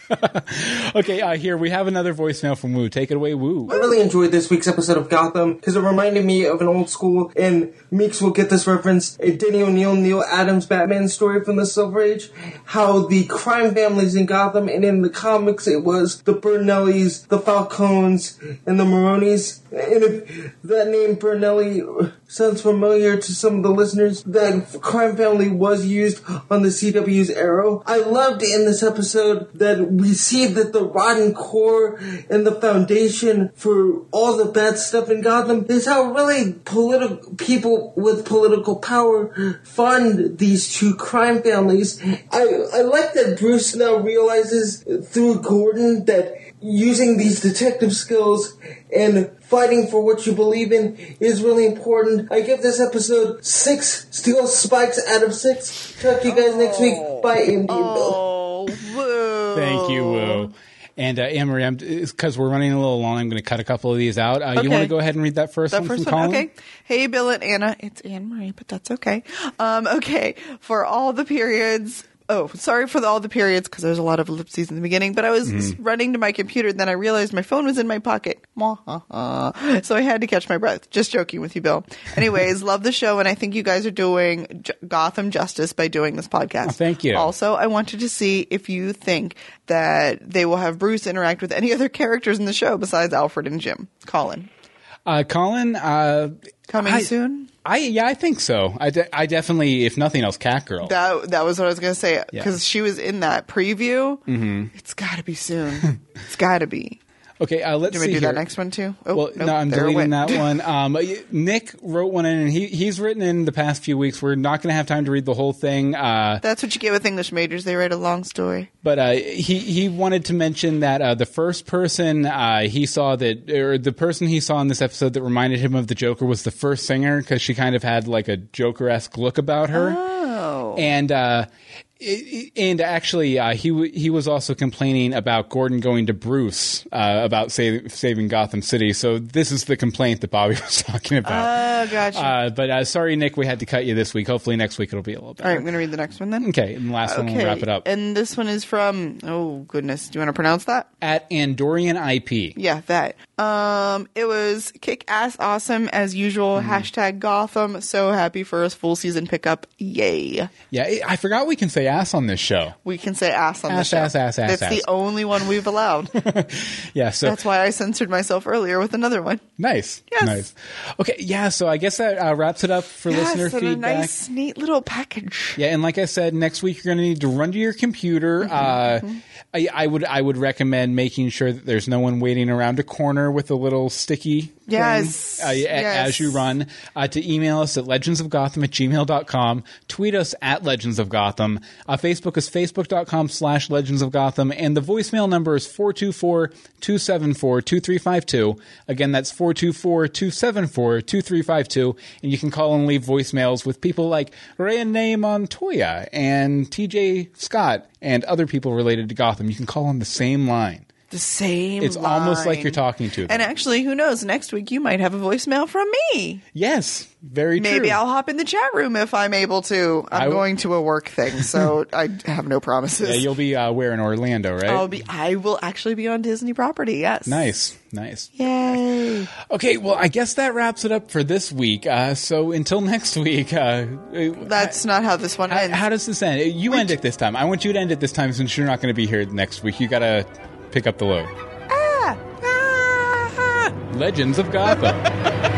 Okay, here we have another voicemail from Woo. Take it away, Woo. I really enjoyed this week's episode of Gotham because it reminded me of an old school, and Meeks will get this reference, a Denny O'Neil, Neil Adams Batman story from the Silver Age, how the crime families in Gotham, and in the comics it was the Bernellis, the Falcones, and the Maronis. And if that name Bernelli sounds familiar to some of the listeners, that crime family was used on the CW's Arrow. I loved in this episode that we see that the rotten core and the foundation for all the bad stuff in Gotham is how really people with political power fund these 2 crime families. I like that Bruce now realizes through Gordon that using these detective skills and fighting for what you believe in is really important. I give this episode 6 steel spikes out of 6. Talk to you guys next week. Bye, AMD and Bill. Woo. Thank you, Woo. And Anne-Marie, because we're running a little long, I'm going to cut a couple of these out. You want to go ahead and read that first one from Colin? Okay. Hey, Bill and Anna. It's Anne-Marie, but that's okay. Okay. For all the periods... Oh, sorry for all the periods, because there's a lot of ellipses in the beginning, but I was running to my computer, and then I realized my phone was in my pocket. So I had to catch my breath. Just joking with you, Bill. Anyways, love the show, and I think you guys are doing Gotham justice by doing this podcast. Oh, thank you. Also, I wanted to see if you think that they will have Bruce interact with any other characters in the show besides Alfred and Jim. Colin. Coming soon? I think so. I definitely, if nothing else, Catgirl. That was what I was going to say, because she was in that preview. Mm-hmm. It's got to be soon. It's got to be. Okay, let's Do see we do here. that next one too? Oh, Well, nope, no, I'm there it deleting went. that one. Nick wrote one in, and he's written in the past few weeks. We're not going to have time to read the whole thing. That's what you get with English majors. They write a long story. But he wanted to mention that the first person he saw or the person he saw in this episode that reminded him of the Joker was the first singer, because she kind of had like a Joker-esque look about her. Oh. And actually, he was also complaining about Gordon going to Bruce about saving Gotham City. So this is the complaint that Bobby was talking about. Oh, gotcha. But sorry, Nick, we had to cut you this week. Hopefully next week it'll be a little better. All right, I'm going to read the next one then. Okay, and the last one we'll wrap it up. And this one is from, oh goodness, do you want to pronounce that? At Andorian IP. Yeah, that. It was kick-ass awesome as usual. Hashtag Gotham. So happy for a full season pickup. Yay. Yeah, I forgot we can say ass on this show. We can say ass on the show. Ass. That's the only one we've allowed. Yeah, so that's why I censored myself earlier with another one. Nice. Yes. Nice. Okay, yeah, so I guess that wraps it up for listener and feedback. a nice, neat little package. Yeah, and like I said, next week you're going to need to run to your computer. I would recommend making sure that there's no one waiting around a corner with a little sticky thing, as you run. To email us at legendsofgotham@gmail.com. Tweet us at Legends of Gotham. Facebook is facebook.com/Legends of Gotham. And the voicemail number is 424-274-2352. Again, that's 424-274-2352. And you can call and leave voicemails with people like Renee Montoya and TJ Scott and other people related to Gotham. You can call on the same line. It's line. almost like you're talking to them. And actually, who knows? Next week you might have a voicemail from me. Yes, very true. Maybe I'll hop in the chat room if I'm able to. I'm going to a work thing, so I have no promises. Yeah, you'll be where in Orlando, right? I will actually be on Disney property. Yes. Nice. Yay. Okay, well, I guess that wraps it up for this week. So until next week. That's not how this one ends. How does this end? You end it this time. I want you to end it this time since you're not going to be here next week. You got to pick up the load. Legends of Gotham.